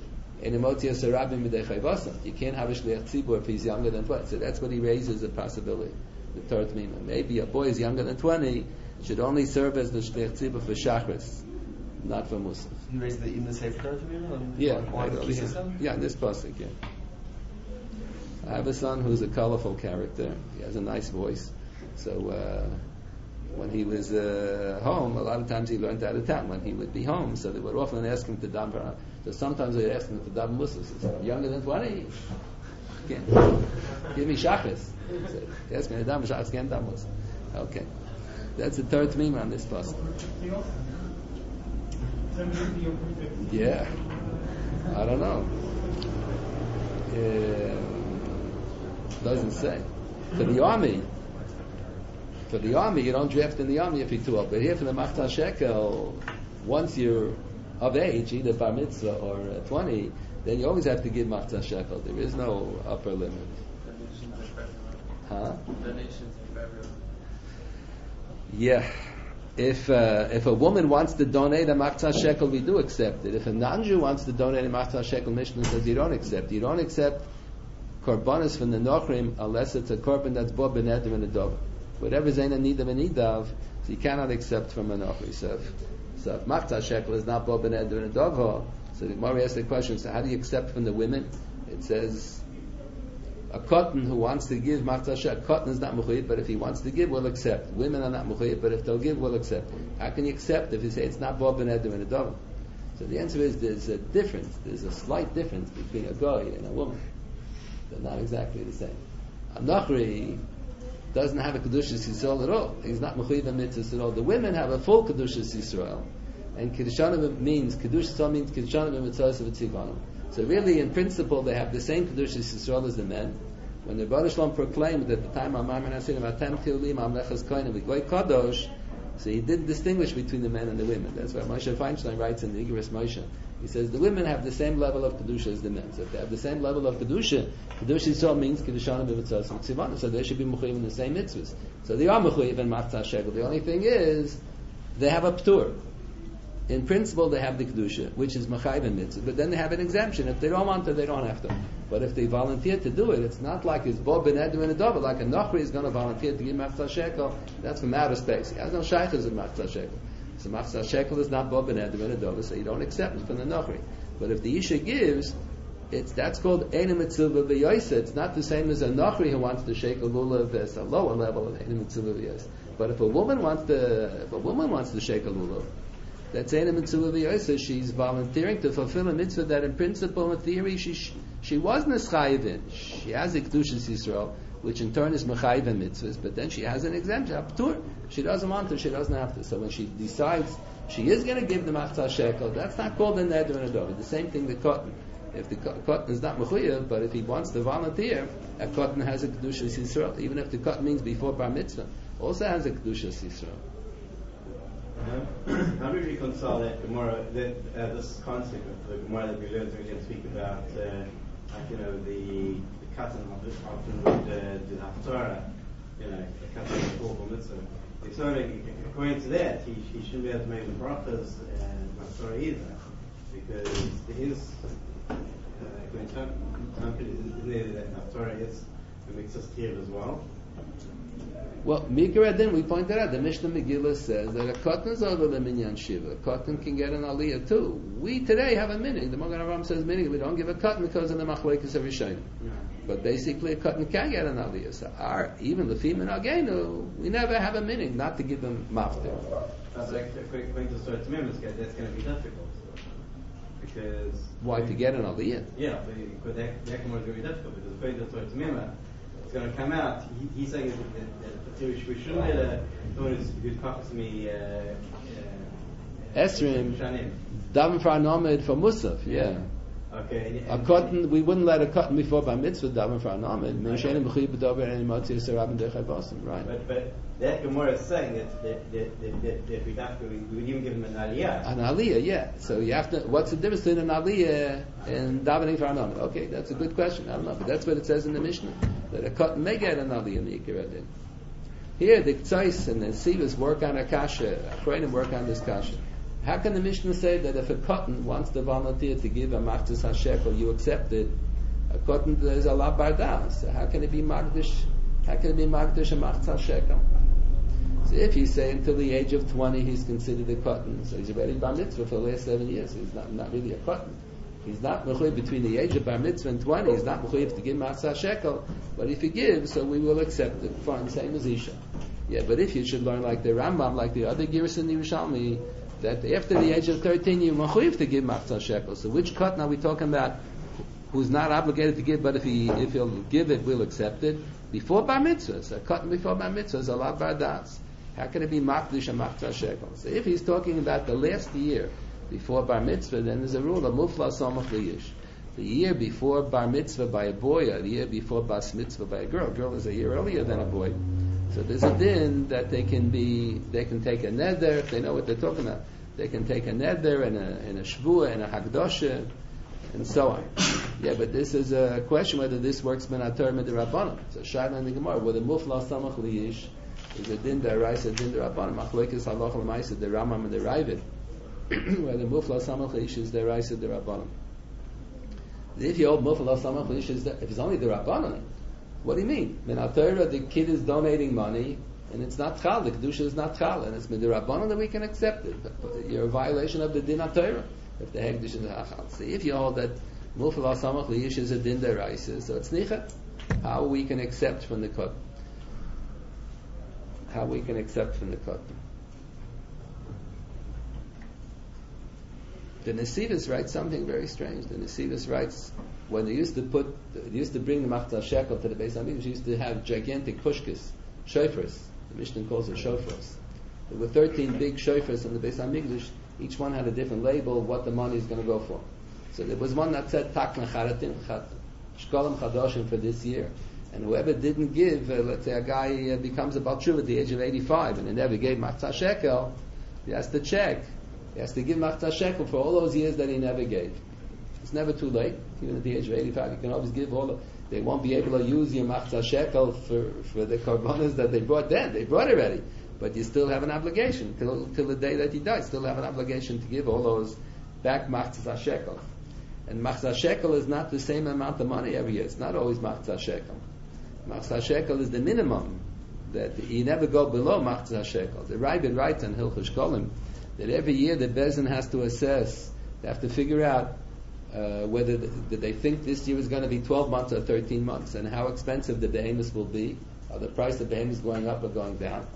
You can't have a shliach tzibur if he's younger than twenty. So that's what he raises a possibility. The third mima. Maybe a boy is younger than twenty should only serve as the shliach tzibur for shachris, not for musaf. You raised the in the safe third mima. Yeah, on the right, key yeah. system. Yeah, in this pasuk. Yeah. I have a son who's a colorful character. He has a nice voice. So uh, when he was uh, home, a lot of times he learned out of town when he would be home. So they would often ask him to daven. So sometimes they'd ask him to daven musaf. He said, "I'm younger than twenty. Can't. Give me shachris." So, ask me to daven shachris. Can't daven musaf. Okay, that's the third meme on this pasuk. Yeah, I don't know. Uh, doesn't say. For the army, for the army, you don't draft in the army if you're too old. But here for the Machzah Shekel, once you're of age, either bar mitzvah or uh, twenty, then you always have to give Machzah Shekel. There is no upper limit. Huh? Yeah. If uh, if a woman wants to donate a Machzah Shekel, we do accept it. If a non-Jew wants to donate a Machzah Shekel, Mishnah says you don't accept. You don't accept korbanos from the Nochrim unless it's a korban that's bo b'neder and a dov. Whatever is ain't a nidav and nidav, so you cannot accept from a Nochri. So if, so if Machzah Shekel is not bo b'neder and a dov, so the Gemara asks the question, so how do you accept from the women? It says a cotton who wants to give Machzah Shekel, cotton is not mechuyev, but if he wants to give, we'll accept. Women are not mechuyev, but if they'll give, we'll accept. How can you accept if you say it's not bo b'neder and a dov? So the answer is there's a difference, there's a slight difference between a guy and a woman. They're not exactly the same. A Nachri doesn't have a Kedushas Yisrael at all. He's not Mechuyev Mitzvahs at all. The women have a full Kedushas Yisrael. And Kedushanim means, Kedushas Yisrael means Kedushanim Mitzvahs of Tzivanu. So really, in principle, they have the same Kedushas Yisrael as the men. When the Baruch Shalom proclaimed at the time, Amar Menassim, Atem Tilim, Amlechas Koinim, Goy Kadosh, so he didn't distinguish between the men and the women. That's why Moshe Feinstein writes in the Igros Moshe. He says the women have the same level of Kedusha as the men. So if they have the same level of Kedusha, Kedusha Yisrael means Kedushanim b'mitzvahs v'tzivana. So they should be mechuyev in the same mitzvahs. So they are mechuyev in Machzah Shekel. The only thing is, they have a ptur. In principle, they have the Kedusha, which is mechayev in mitzvah. But then they have an exemption. If they don't want to, they don't have to. But if they volunteer to do it, it's not like it's bo b'neder and a dova. Like a Nochri is going to volunteer to give Machzah Shekel. That's from outer space. He has no shaychus in Machzah Shekel. So Machzah Shekel is not bo b'neder and a dova, so you don't accept it from the Nochri. But if the Isha gives, it's that's called Eina Mitzvah V'Yoysa. It's not the same as a Nochri who wants to shake a lulav. It's a lower level of Eina Mitzvah V'Yoysa. But if a woman wants to, if a woman wants to shake a lulav, that's Eina Mitzvah V'Yoysa. She's volunteering to fulfill a mitzvah that, in principle, in theory, she she was neschayiv in. She has a Kedushas Yisrael, which in turn is mechayiv in mitzvahs. But then she has an exemption, a ptur. She doesn't want to. She doesn't have to. So when she decides she is going to give the Machzah Shekel, that's not called a neder and a dova. The same thing with cotton. If the cotton is not mechuyev, but if he wants to volunteer, a cotton has a Kedushas Yisrael. Even if the cotton means before bar mitzvah, also has a Kedushas Yisrael. Um, how do we reconcile that Gemara, that uh, this concept of the Gemara that we learned when we can speak about, uh, like you know, the the cotton often would uh, do the haftarah, you know, the cotton before bar mitzvah. So according to that, he, he shouldn't be able to make the brachas and haftarah either, because there is, uh, according to some people, isn't there that haftarah is a mitzvah here as well? Well, Mikra Adin, we pointed out, the Mishnah Megillah says that a cotton is over the minyan shiva. A cotton can get an aliyah too. We today have a minig. The Magen Avraham says minig. We don't give a cotton because of the machlekes of Rishonim. Yeah. But basically, a cotton can get an aliyah. So our, even the female agenu, we never have a minig not to give them maftir. That's like going to start amendments. That's going to be difficult. So. Because why to get an aliyah? Yeah, because that that can be very difficult because going to start amendment, it's going to come out. He, he's saying that. that, that we shouldn't let a someone who's talking to me Esrim daven for anomed for musaf, yeah. Okay. A cotton, we wouldn't let a cotton before by mitzvah daven for anomed. Right. But but that Gemara is saying that that that that, that, that we have to we would even give him an aliyah. An aliyah, yeah. So you have to. What's the difference between an aliyah and davening for anomed? Okay, that's a good question. I don't know, but that's what it says in the Mishnah that a cotton may get an aliyah mikra. Here, the Ktsais and the Sivas work on a kasha, Achronim work on this kasha. How can the Mishnah say that if a cotton wants to volunteer to give a machzas hashekel, you accept it? A cotton is a la bardas. So how can it be magdish? How can it be magdish a machzas hashekel? So if you say until the age of twenty he's considered a cotton, so he's already bar mitzvah for the last seven years. He's not not really a cotton. He's not mechuyev between the age of bar mitzvah and twenty. He's not mechuyev to give machzas shekel. But if he gives, so we will accept it. Fine, same as Isha. Yeah, but if you should learn like the Rambam, like the other Giras in the Yerushalmi, that after the age of thirteen you're mechuyev to give machzas shekel. So which cotton are we talking about? Who's not obligated to give, but if he if he'll give it, we'll accept it. Before bar mitzvah, so a cotton before bar mitzvah is a lot bar das. How can it be makdish and machzas shekel? So if he's talking about the last year before bar mitzvah, then there's a rule of mufla somach liyish. The year before bar mitzvah by a boy, or the year before bas mitzvah by a girl. A girl is a year earlier than a boy. So there's a din that they can be, they can take a neder if they know what they're talking about. They can take a neder and a and a shvua and a hagdosha and so on. Yeah, but this is a question whether this works min haTorah midrabanan. So shayla in the Gemara whether mufla samach liyish is a din deraisa, din derabanan. Machlokes halacha l'maisa, the Rambam and the Ravid, where the mufla samach liyish is deraisa derabanan. If you hold mufla samach liyish is if it's only derabanan, what do you mean? Min haTorah, the kid is donating money, and it's not chal. The kedusha is not chal, and it's midrabanan that we can accept it. But you're a violation of the din haTorah if the hegdish is a chal. See, if you hold that mufla samach liyish is a din deraisa, so it's nicha. How we can accept from the cut? How we can accept from the cut? The Nesivos writes something very strange. The Nesivos writes when they used to put, they used to bring the machzas shekel to the Beis Hamikdash, they used to have gigantic pushkas, shofars. The Mishnah calls it shofars. There were thirteen big shofars in the Beis Hamikdash. Each one had a different label what the money is going to go for. So there was one that said tak necharatim shkolim chadoshim for this year. And whoever didn't give, uh, let's say a guy uh, becomes a Baal Tshuva at the age of eighty-five and he never gave machzas shekel, he has to check. He has to give machzas shekel for all those years that he never gave. It's never too late. Even at the age of eighty-five, you can always give all. Of, they won't be able to use your machzas shekel for, for the korbanos that they brought then. They brought already. But you still have an obligation till, till the day that he dies. Still have an obligation to give all those back machzas shekel. And machzas shekel is not the same amount of money every year. It's not always machzas shekel. Machzas shekel is the minimum, that you never go below machzas shekel. The Ravid writes in Hilchos Kolim that every year the Bezin has to assess, they have to figure out uh, whether the, that they think this year is going to be twelve months or thirteen months, and how expensive the behemoths will be, or the price of behemoths going up or going down.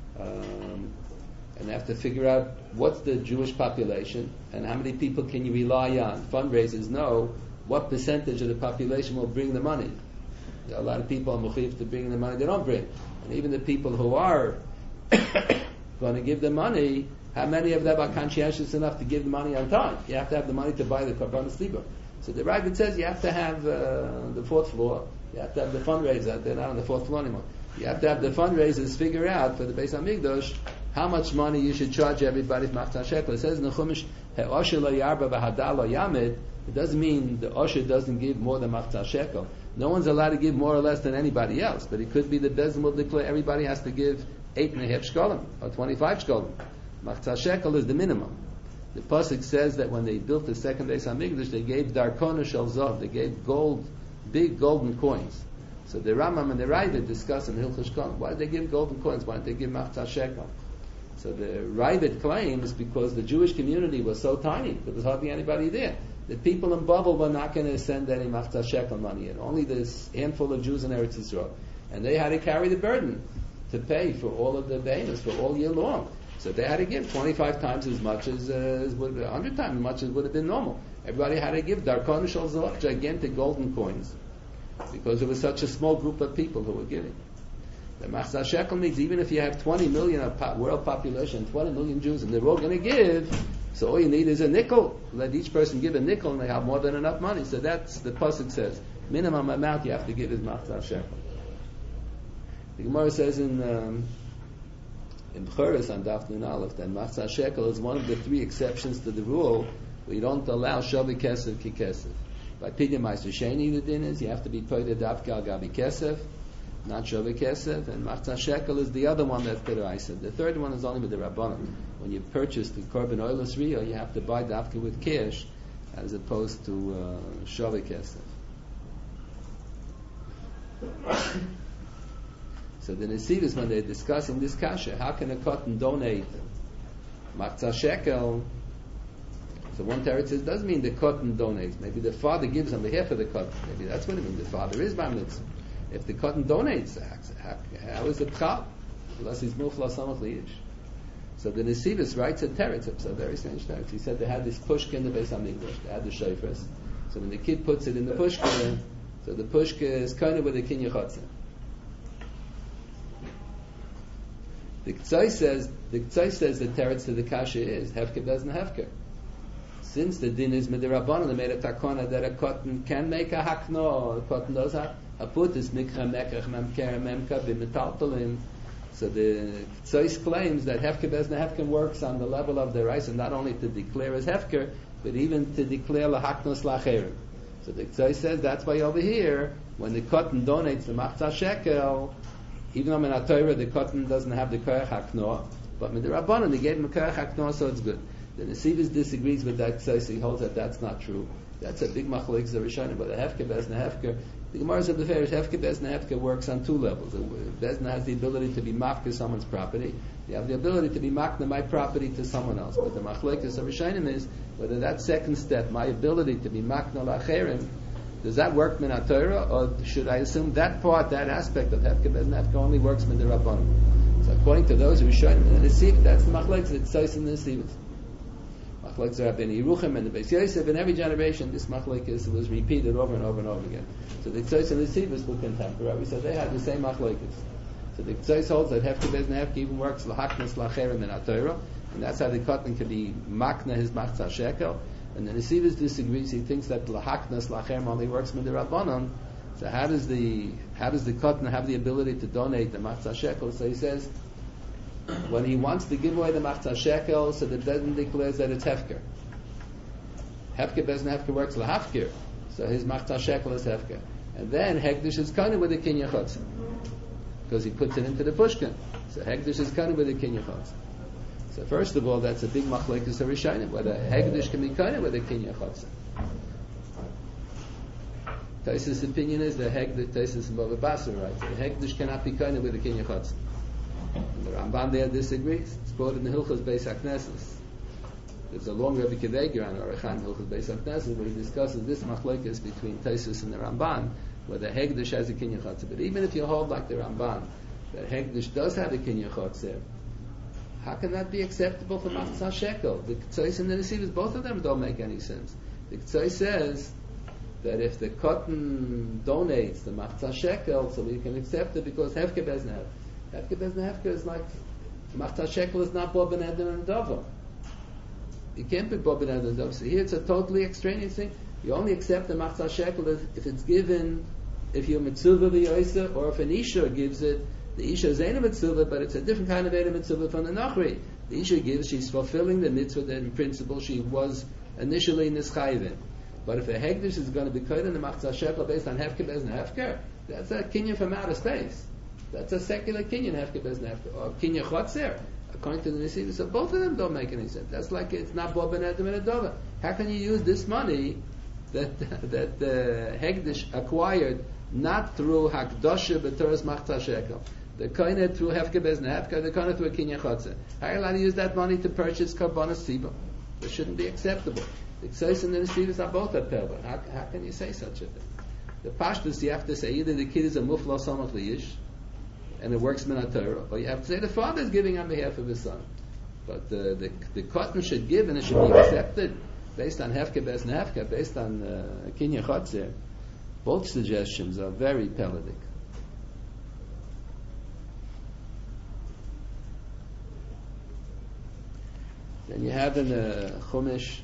Um, and they have to figure out what's the Jewish population, and how many people can you rely on. Fundraisers know what percentage of the population will bring the money. A lot of people are mechuyev to bring the money they don't bring. And even the people who are going to give the money, how many of them are conscientious enough to give the money on time? You have to have the money to buy the korbanos libur. So the Ravid says you have to have uh, the fourth floor, you have to have the fundraiser, they're not on the fourth floor anymore. You have to have the fundraisers figure out for the Beis Hamikdash how much money you should charge everybody for machzas shekel. It says in the Chumash, "He'osher lo yarba v'hadal lo yamid." It doesn't mean the osher doesn't give more than machzas shekel. No one's allowed to give more or less than anybody else, but it could be the Bezin will declare everybody has to give eight and a half shkolim or twenty-five shkolim. Machzas shekel is the minimum. The pasuk says that when they built the second Beis Hamikdash, they gave darkona shel zav. They gave gold, big golden coins. So the Rambam and the Ravid discuss in Hilchos Kolim, why did they give golden coins? Why didn't they give machzas shekel? So the Ravid claims because the Jewish community was so tiny, there was hardly anybody there. The people in Babel were not going to send any machzas shekel money in. Only this handful of Jews in Eretz Yisrael. And they had to carry the burden to pay for all of the behemoths for all year long. So they had to give twenty-five times as much as, uh, as would, one hundred times as much as would have been normal. Everybody had to give darkon shel zav, gigantic golden coins, because there was such a small group of people who were giving. The machzas shekel means even if you have twenty million of po- world population, twenty million Jews, and they're all going to give, so all you need is a nickel. Let each person give a nickel, and they have more than enough money. So that's the pasuk says. Minimum amount you have to give is machzas shekel. The Gemara says in um, in Bchuras on Daf Nun Aleph that machzas shekel is one of the three exceptions to the rule where you don't allow shavi kesef ki kesef. By pidyon ma'aser sheni, the din is you have to be paid dafka al gabi kesef. not Shaveh Kesef, and Machzah Shekel is the other one that's Deraisa. The third one is only with the Rabbanon. When you purchase the Korban Oilus Riyah, you have to buy Dafka with cash, as opposed to uh, Shaveh Kesef. So the Nesivos, when they're discussing this kasha, how can a cotton donate Machzah Shekel? So one teretz says, doesn't mean the cotton donates. Maybe the father gives on behalf of the cotton. Maybe that's what it means. The father is bar mitzvah. If the cotton donates, how, how is it chal? Unless he's mufla samach liyish. So the Nesivos writes a teretz. It's a very strange teretz. He said they had this pushka in the Beis Hamikdash. They had the shofars. So when the kid puts it in the pushka, so the pushka is kind of with a kinyan chatzah. The K'tzai says the K'tzai says the teretz to the kasha is hefker doesn't hefker. Since the din is midirabbanan, they made a takona that a cotton can make a hakno. A cotton does have a put is mikra mekach memker memka b'metaltalim. So the K'tzai claims that hefker doesn't hefker works on the level of the rice, and not only to declare as hefker, but even to declare lahaknos lacherim. So the K'tzai says that's why over here, when the cotton donates the Machzah Shekel, even though in our Torah the cotton doesn't have the Koyach HaKnoah, but in the Rabbanon they gave him a Koyach HaKnoah, so it's good. The Nesivos disagrees with that K'tzai, so he holds that that's not true. That's a big machlokes the Rishonim, but the Hefker, Bezna Hefker, the Gemara of the Farish, Hefker, Bezna Hefker works on two levels. Bezna has the ability to be mafka someone's property. You have the ability to be makna my property to someone else. But the machlokes of Rishonim is whether that second step, my ability to be makna lacherim, does that work min HaTorah, or should I assume that part, that aspect of Hefker Bezna Hefker only works min the Rabbanon? So according to those who Rishonim and the Nesivos, that's the machlokes. It's Tzais and the Nesivos. Machlokes are in Yeruchim and the Beis Yosef. In every generation, this machlokes was repeated over and over and over again. So the Tzais and the Nesivos were contemporary, so they had the same machlokes. So the Tzais holds that Hefker Bezna Hefker even works lahaknas lacherim in HaTorah, and that's how the cotton can be makna his Machzah Shekel. And the Nesivos disagrees. He thinks that lahaknas lacherim only works with the Rabbanon. So how does the how does the cotton have the ability to donate the Machzah Shekel? So he says, when he wants to give away the Machzah Shekel, so the doesn't declares that it's Hefker. Hefker Bezna Hefker works lahafker, so his Machzah Shekel is Hefker. And then Hekdesh is kind of with the kinyan chatzah, because he puts it into the pushkin. So Hekdesh is kind of with the kinyan chatzah. So first of all, that's a big machlekes of Rishonim, whether Hekdesh can be kind of with a kinyan chatzah. Taisus' opinion is that Hekdesh, Taisus and Bava Basra writes, that Hekdesh cannot be kind of with a kinyan chatzah. And the Ramban there disagrees. It's quoted in the Hilchos Beis HaKnesses. There's a long Rebbe Kedeger on Arechan Hilchos Beis HaKnesses where he discusses this machlekes between Taisus and the Ramban, whether Hekdesh has a kinyan chatzah. But even if you hold like the Ramban, that Hekdesh does have a kinyan chatzah, how can that be acceptable for Machzah Shekel? The K'tzai and the Nesivos, both of them don't make any sense. The K'tzai says that if the cotton donates the Machzah Shekel, so we can accept it because Hefker Bezna Hefker. Hefker Bezna Hefker is like, Machzah Shekel is not Bob Ben Eden and Dova. It can't be Bob Ben Eden and Dova. So here it's a totally extraneous thing. You only accept the Machzah Shekel if, if it's given, if you're Mitzvah V'yoysa, or if an Isha gives it. The Isha is Eina Mitzvah, but it's a different kind of Eina Mitzvah from the Nachri. The Isha gives, she's fulfilling the Mitzvah that in principle she was initially Nischayvin. But if a Hekdesh is going to be cut in the Machzah Shekel based on Hefker Bezna Hefker, that's a kinyan from outer space. That's a secular kinyan, Hefker Bezna Hefker. Or kinyan Chotzer, according to the Nesivos. So both of them don't make any sense. That's like it's not Bob Ben Adam and Adova. How can you use this money that that the uh, Hekdesh acquired not through Hakdosha B'Toras Machzah Shekel? The koine through Hefker Bezna Hefker, the koine through a kinyan Chotzer. How are you allowed to use that money to purchase Karbonos Siba? It shouldn't be acceptable. The K'tzais and the Nesivos are both at Pelva. How, how can you say such a thing? The Pashtus, you have to say either the kid is a Mufla Samach Liyish, and it works min HaTorah, or you have to say the father is giving on behalf of his son. But the the, the cotton should give and it should be accepted based on Hefker Bezna Hefker, based on uh, kinyan Chotzer. Both suggestions are very Peladik. Then you have in the Chumash,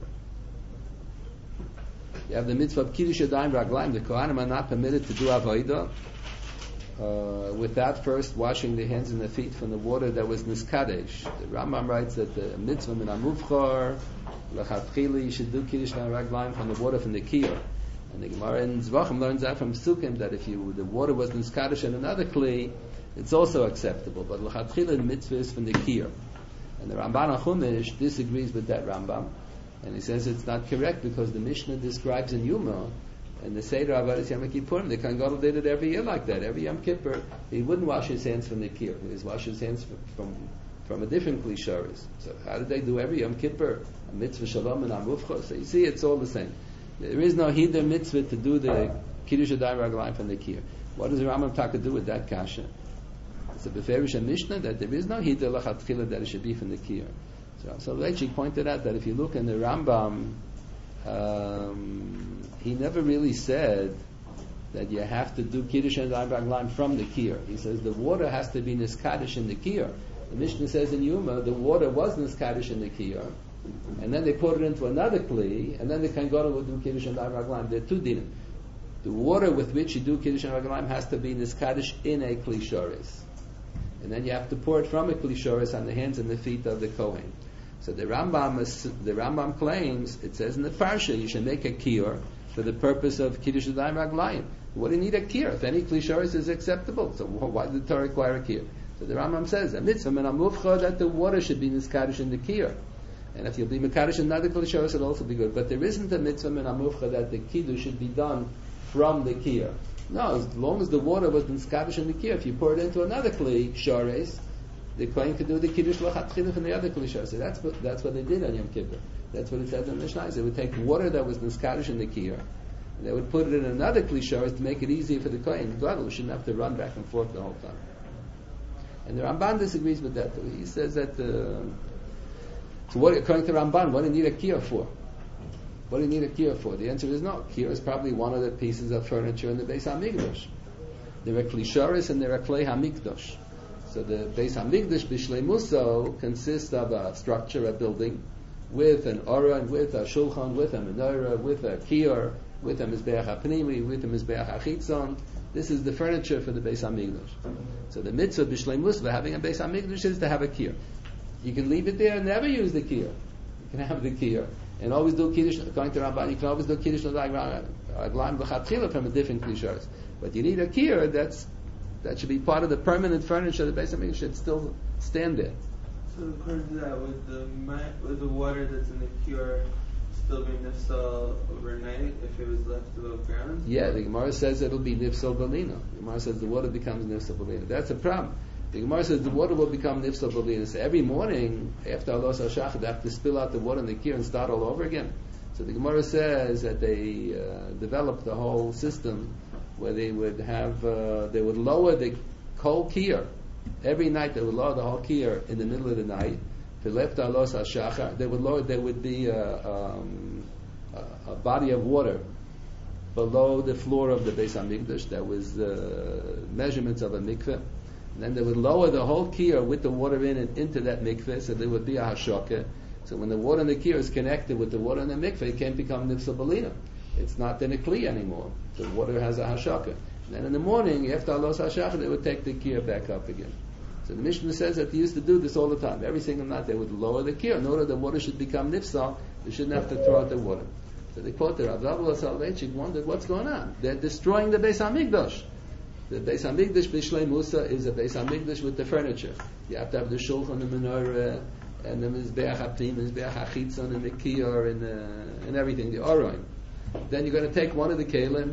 you have the mitzvah of Kiddush Yadayim Raglayim. The Kohanim are not permitted to do Avodah uh, without first washing their hands and their feet from the water that was Niskadesh. The Rambam writes that the mitzvah min Amuvchar L'chatchili, you should do Kiddush Yadayim Raglayim from the water from the Kiyah. And the Gemara in Zvachim learns that from Sukkim that if you the water was niskadish in another kli, it's also acceptable. But l'chatchila the mitzvah is from the kiyur. And the Ramban HaChumash disagrees with that Rambam, and he says it's not correct because the Mishnah describes in Yuma and the Seder Avodas Yom Kippurim. The Kohen Gadol did it every year like that. Every Yom Kippur, he wouldn't wash his hands from the kiyur. He would wash his hands from from, from a different kli sharis. So how did they do every Yom Kippur? A mitzvah shalom and amufcha. So you see, it's all the same. There is no hider mitzvah to do the kiddush adai raglayim from the kiyur. What does the Rambam Taka do with that kasha? It's a beferish Mishnah that there is no hider lachatchila that it should be from the kiyur. So, so Leitchik pointed out that if you look in the Rambam, um, he never really said that you have to do kiddush adai raglayim from the kiyur. He says the water has to be niskadish in the kiyur. The Mishnah says in Yuma the water was niskadish in the kiyur, and then they put it into another kli, and then the Kohen Gadol will do kiddush and raglayim. There are two dinim. The water with which you do kiddush and raglayim has to be niskadish in a kli shoris, and then you have to pour it from a kli shoris on the hands and the feet of the kohen. So the Rambam, is, the Rambam claims it says in the parsha you should make a kiyur for the purpose of kiddush and raglayim. What do you need a kiyur? If any kli shoris is acceptable, so why did the Torah require a kiyur? So the Rambam says a mitzvah min amufcha that the water should be niskadish in the kiyur. And if you'll be Mekadosh in another Kli Shoros, it'll also be good. But there isn't a mitzvah min amufcha that the kiddush should be done from the kiyur. No, as long as the water was Mekadosh in the kiyur, if you pour it into another Kli Shoros, the Kohen could do the kiddush lachatchila from the other Kli Shoros. So that's what, that's what they did on Yom Kippur. That's what it says in the Mishnah. They would take water that was Mekadosh in the kiyur, and they would put it in another Kli Shoros to make it easier for the Kohen. The Gadol shouldn't have to run back and forth the whole time. And the Ramban disagrees with that. He says that uh, so what, according to Ramban, what do you need a kiyur for? What do you need a kiyur for? The answer is no. Kiyur is probably one of the pieces of furniture in the Beis HaMikdash. There are Kli Shoros and there are Klei HaMikdash. So the Beis HaMikdash Bishleimuso consists of a structure, a building, with an Aron, with a Shulchan, with a Menorah, with a kiyur, with a Mizbeach HaPnimi, with a Mizbeach HaChitzon. This is the furniture for the Beis HaMikdash. So the mitzvah Bishleimuso for having a Beis HaMikdash is to have a kiyur. You can leave it there and never use the kiyur. You can have the kiyur and always do kiddush. According to Ramban, you can always do kiddush l'raglayim v'chatchila from a different kli shoros. But you need a kiyur that's that should be part of the permanent furniture of the Beis HaMikdash. Should still stand there. So according to that, would the would the water that's in the kiyur still be nifsal overnight if it was left above ground? Yeah, the Gemara says it'll be nifsal balina. The Gemara says the water becomes nifsal balina. That's a problem. The Gemara says the water will become nifsal balina. So every morning after Allah Shachar, they have to spill out the water in the kiyur and start all over again. So the Gemara says that they uh, developed the whole system where they would have uh, they would lower the whole kiyur every night. They would lower the whole kiyur in the middle of the night. If left Allah Shachar, they would lower. There would be a, um, a, a body of water below the floor of the Beis HaMikdash that was the measurements of a mikveh. And then they would lower the whole kiyur with the water in it into that mikveh, so there would be a hashokah. So when the water in the kiyur is connected with the water in the mikveh, it can't become nifsal balina. It's not in a kli anymore. The water has a hashokah. And then in the morning, after Allah Hashachar, they would take the kiyur back up again. So the Mishnah says that they used to do this all the time. Every single night they would lower the kiyur in order the water should become nifsal. They shouldn't have to throw out the water. So they quote the Rav Zavala Soloveitchik wondered what's going on. They're destroying the Beis HaMikdash. The Beis HaMikdash Bishleimuso is a Beis HaMikdash with the furniture. You have to have the shulchan, the menorah, and the mizbeach hapnim, the mizbeach hachitzon, and the kiyur, and, uh, and everything, the aron. Then you're going to take one of the kelim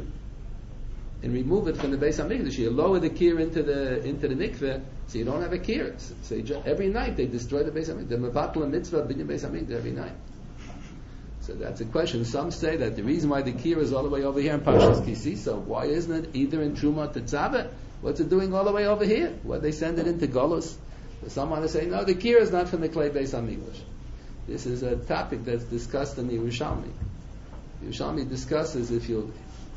and remove it from the Beis HaMikdash. You lower the kiyur into the into the mikveh, so you don't have a kiyur. So you just, every night they destroy the Beis HaMikdash. The mevatel mitzvah binyan Beis HaMikdash every night. So that's a question. Some say that the reason why the kiyur is all the way over here in Parshas Kisisa, why isn't it either in Truma Tetzaveh? What's it doing all the way over here? Why they send it into Golus? So some want to say, no, the kiyur is not from the Klei Beis HaMikdash. This is a topic that's discussed in the Yerushalmi. The Yerushalmi discusses if you'll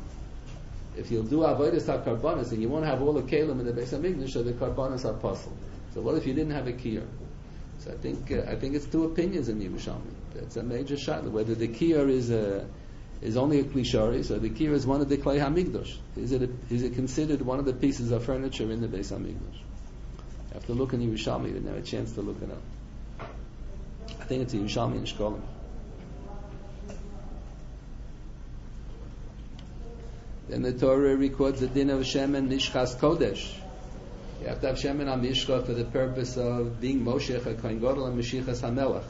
if you'll do avodas hakarbanos and you won't have all the kelim in the Beis HaMikdash, so the karbanos are puzzled. So what if you didn't have a kiyur? So I think uh, I think it's two opinions in the Yerushalmi. That's a major shayla. Whether the kiyur is a is only a kli shoros, or the kiyur is one of the klei hamikdash. Is it a, is it considered one of the pieces of furniture in the Beis HaMikdash? You have to look in Yerushalmi. You didn't have a chance to look it up. I think it's a Yerushalmi in Shkolim. Then the Torah records the din of Shemen Mishchas Kodesh. You have to have Shemen HaMishcha for the purpose of being Moshe HaKohen Gadol and Mashiachas HaMelech.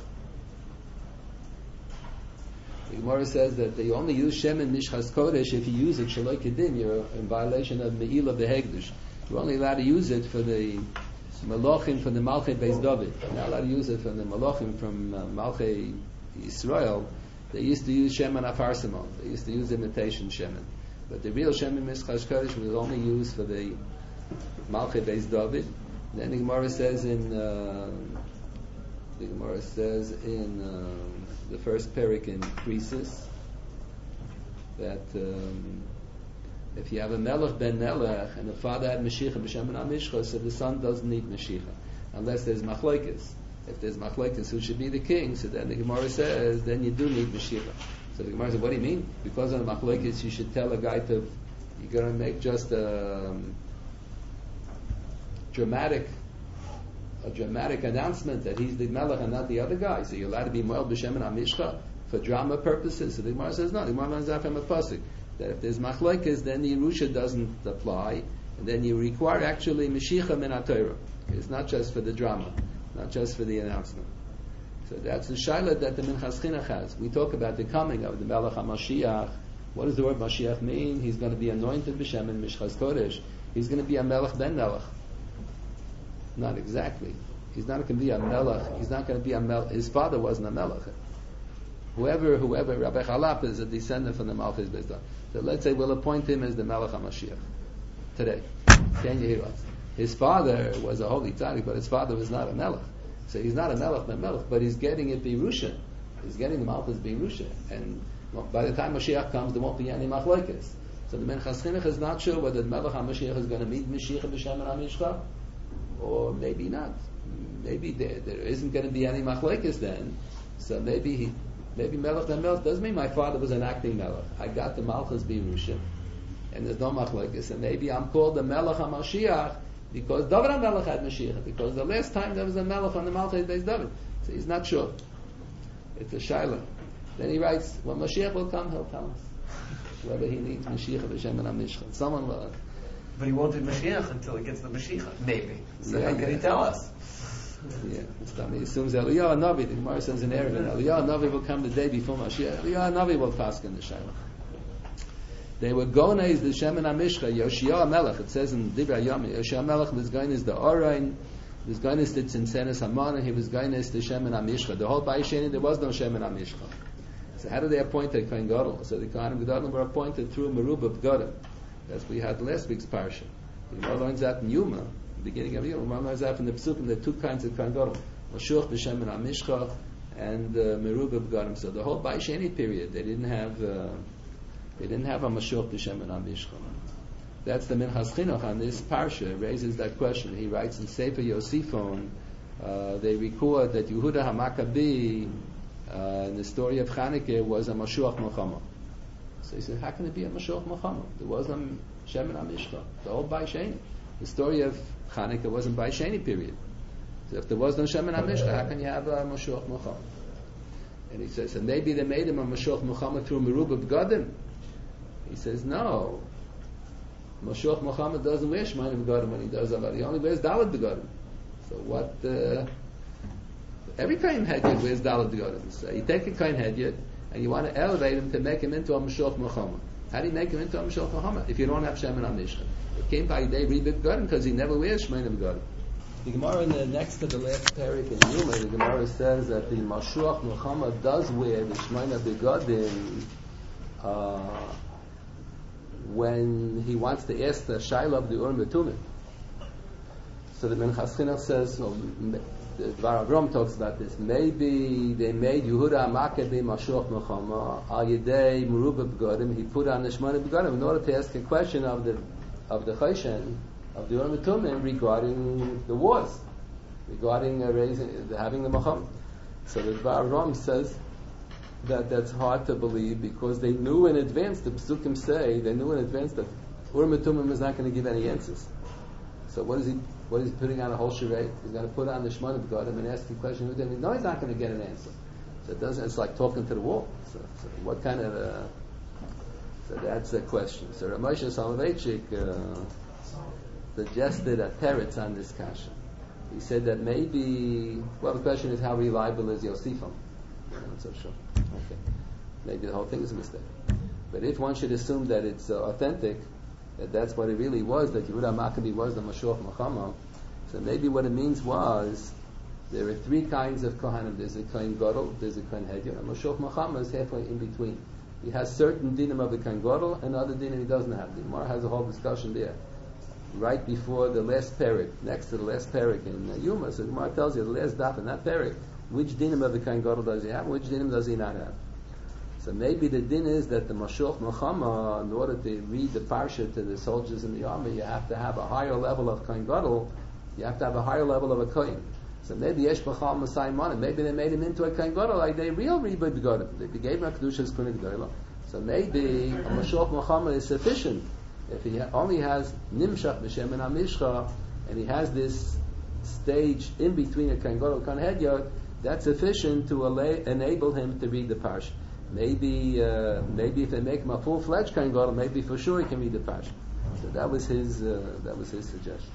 The Gemara says that they only use Shemen Mishchas Kodesh if you use it Shaloi Kedin, you're in violation of Me'ilah Behegdush. You're only allowed to use it for the Malachim from the Malchei Beis David. You're not allowed to use it from the Malachim from uh, Malchei Yisrael. They used to use Shemen Afarsimon. They used to use imitation Shemen. But the real Shemen Mishchas Kodesh was only used for the Malchei Beis David. Then the Gemara says in uh, the Gemara says in um, the first parak in Krisis that um, if you have a Melech ben Melech and the father had Mashiach b'Shemen HaMishcha, so the son doesn't need Mashiach unless there's Machlokes. If there's Machlokes, who should be the king? So then the Gemara says then you do need Mashiach. So the Gemara says, what do you mean? Because of the Machlokes, you should tell a guy to you're going to make just a um, dramatic a dramatic announcement that he's the Melech and not the other guy. So you're allowed to be Moel b'Shemen HaMishcha for drama purposes. So the Gemara says no. The Gemara learns that from a pasuk that if there's Machlokes, then the Yerusha doesn't apply, and then you require actually Mashiach min HaTorah. It's not just for the drama, not just for the announcement. So that's the shaila that the Minchas Chinuch has. We talk about the coming of the Melech HaMashiach. What does the word Mashiach mean? He's going to be anointed b'Shemen Mishchas Kodesh. He's going to be a Melech ben Melech. Not exactly. He's not going to be a Melech. He's not going to be a Melech. His father wasn't a Melech. Whoever, whoever, Rabbi Chalap is a descendant from the Malchus Beis David. So let's say we'll appoint him as the Melech HaMashiach today. Can you hear us? His father was a holy tzaddik, but his father was not a Melech. So he's not a Melech, but Melech, but he's getting it Birusha. He's getting the Malchus Birusha. And by the time Mashiach comes, there won't be any Machlokes. So the Minchas Chinuch is not sure whether the Melech HaMashiach is going to meet Mashiach b'Shemen HaMishcha, or maybe not. Maybe there, there isn't going to be any Machlokes then. So maybe he, maybe Melech ben Melech doesn't mean my father was an acting Melech. I got the Malchus Birusha, and there's no Machlokes. And maybe I'm called the Melech HaMashiach because David HaMelech had Mashiach, because the last time there was a Melech on the Malchus Beis David. So he's not sure. It's a shaila. Then he writes, when Mashiach will come, he'll tell us whether he needs Mashiach b'Shemen HaMishcha. Someone will. But he won't do Mashiach until he gets the Mashiach, maybe. So Yeah, how can yeah. he tell us? Yeah, it's time. He assumes that Eliyahu Navi, the Gemara says in Erevin, Eliyahu Navi will come the day before Mashiach. Eliyahu Navi will pass in the shaila. They were gonays the Shemen HaMishcha, Yoshia Melech. It says in Divrei Yomi, Yoshia Melech was gonays the Orain, was gonays the Tzimtzenes Hamana, he was gonays the Shemen HaMishcha. The whole Bayesheni, there was no Shemen HaMishcha. So how did they appoint a Kohen Gadol? So the Kohanim Gadol were appointed through Merubah B'Godim. That's what we had last week's parsha. The Gemara learns that in Yuma, the beginning of Yuma. The Gemara learns that from the Pesukim. There are two kinds of Kohen Gadol: Mashuach b'Shemen HaMishcha and uh, Merubah B'Godim. So the whole Bayesheni period, they didn't have uh, they didn't have a Mashuach b'Shemen HaMishcha. That's the Minchas Chinuch on this parsha raises that question. He writes in Sefer Yosifon. Uh, they record that Yehuda HaMaccabi uh, in the story of Chanukah was a Mashuach Milchama. So he said, how can it be a Mashuach Milchama? There wasn't Shemen HaMishcha. The whole Bayesheni. The story of Chanukah wasn't Bayesheni period. So if there was no Shemen HaMishcha, how can you have a Mashuach Milchama? And he says, and maybe they made him a Mashuach Milchama through Merubah B'Godim. He says, no. Mashuach Milchama doesn't wear Shemaim B'Godim when he does Avad. He only wears Daled B'Godim. So what, uh, every Kohen Hedyot wears Daled B'Godim. So you take a Kohen Hedyot, and you want to elevate him to make him into a Mashuach Milchama. How do you make him into a Mashuach Milchama if you don't have Shemen HaMishcha? It came by day Rebbe B'Godim because he never wears Shemaim B'Godim. The Gemara in the next to the last parak in Yuma, the Gemara says that the Mashuach Milchama does wear the Shemaim B'Godim uh, when he wants to ask the Shaila of the Urim V'Tumim. So the Minchas Chinuch says, well, the Dvar Avram talks about this. Maybe they made Yehuda HaMaccabi Mashuach Milchama al Yedei Merubah B'Godim. He put on the Shemaim B'Godim in order to ask a question of the of the Choshen of the Urim V'Tumim regarding the wars, regarding uh, raising, the, having the Milchama. So the Dvar Avram says that that's hard to believe because they knew in advance. The Pesukim say they knew in advance that Urim V'Tumim is not going to give any answers. So what is he? What is he putting on a whole charade? He's going to put on the Shemaim B'Godim and ask the question. No, he's not going to get an answer. So it doesn't. It's like talking to the wall. So, so what kind of? Uh, So that's the question. So Rav Moshe Soloveitchik uh, suggested a teretz on this kasha. He said that maybe, well, the question is how reliable is Yosifim? I'm not so sure. Okay. Maybe the whole thing is a mistake. But if one should assume that it's uh, authentic, that that's what it really was, that Yehuda Maccabi was the Mashiach Muhammad, so maybe what it means was there are three kinds of Kohanim. There's a Kohen Gadol, there's a Kohen Hedyon, and Mashiach Muhammad is halfway in between. He has certain dinim of the Kohen Gadol and other dinim he doesn't have. The Gemara has a whole discussion there. Right before the last parak, next to the last parak in uh, Yuma, so the Gemara tells you the last daf in that parak, which dinim of the Kohen Gadol does he have, which dinim does he not have. So maybe the din is that the Mashiach Muhammad, in order to read the parsha to the soldiers in the army, you have to have a higher level of Kohen Gadol, you have to have a higher level of a Kohen. So maybe Yesh B'chal Masai Manim, maybe they made him into a Kohen Gadol like they real Rebbe Begodim. They gave him a Kedushas Kohen Gadol. So maybe a Mashiach Muhammad is sufficient. If he only has Nimshach B'Shem and Amishcha, and he has this stage in between a Kohen Gadol and Kohen Hedyot, that's sufficient to allay, enable him to read the parsha. Maybe, uh, maybe if they make him a full-fledged Kohen Gadol, maybe for sure he can read the parsha. So that was his, uh, that was his suggestion.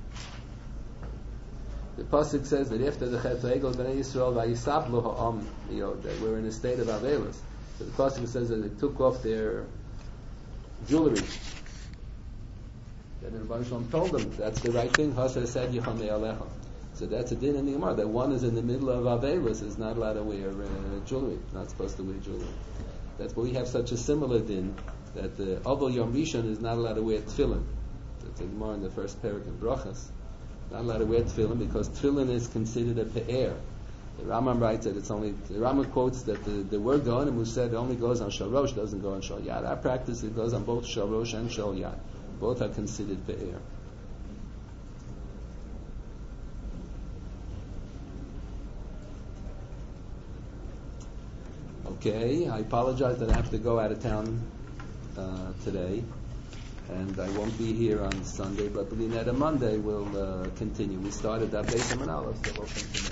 The pasuk says that after the Chet Egel Bnei Yisrael vayisablu ha'am, you know, they were in a state of avelus. So the pasuk says that they took off their jewelry. Then the Rebbe Shalom told them that's the right thing. Hasa said Yichamei Alecha. So that's a din in the Gemara. That one is in the middle of avelus is not allowed to wear uh, jewelry. Not supposed to wear jewelry. That's why we have such a similar din that the Avol Yom Rishon is not allowed to wear tefillin. That's a Gemara in the first parak in Brachas. Not allowed to wear tefillin because tefillin is considered a pe'er. The Rambam writes that it's only, the Rambam quotes that the, the word Gohanim who said it only goes on Shalosh, doesn't go on Shal Yad. Our practice, it goes on both Shalosh and Shal Yad. Both are considered pe'er. Okay, I apologize that I have to go out of town uh, today. And I won't be here on Sunday, but beginning at a Monday we'll uh, continue. We started that base of Manala, so we'll continue.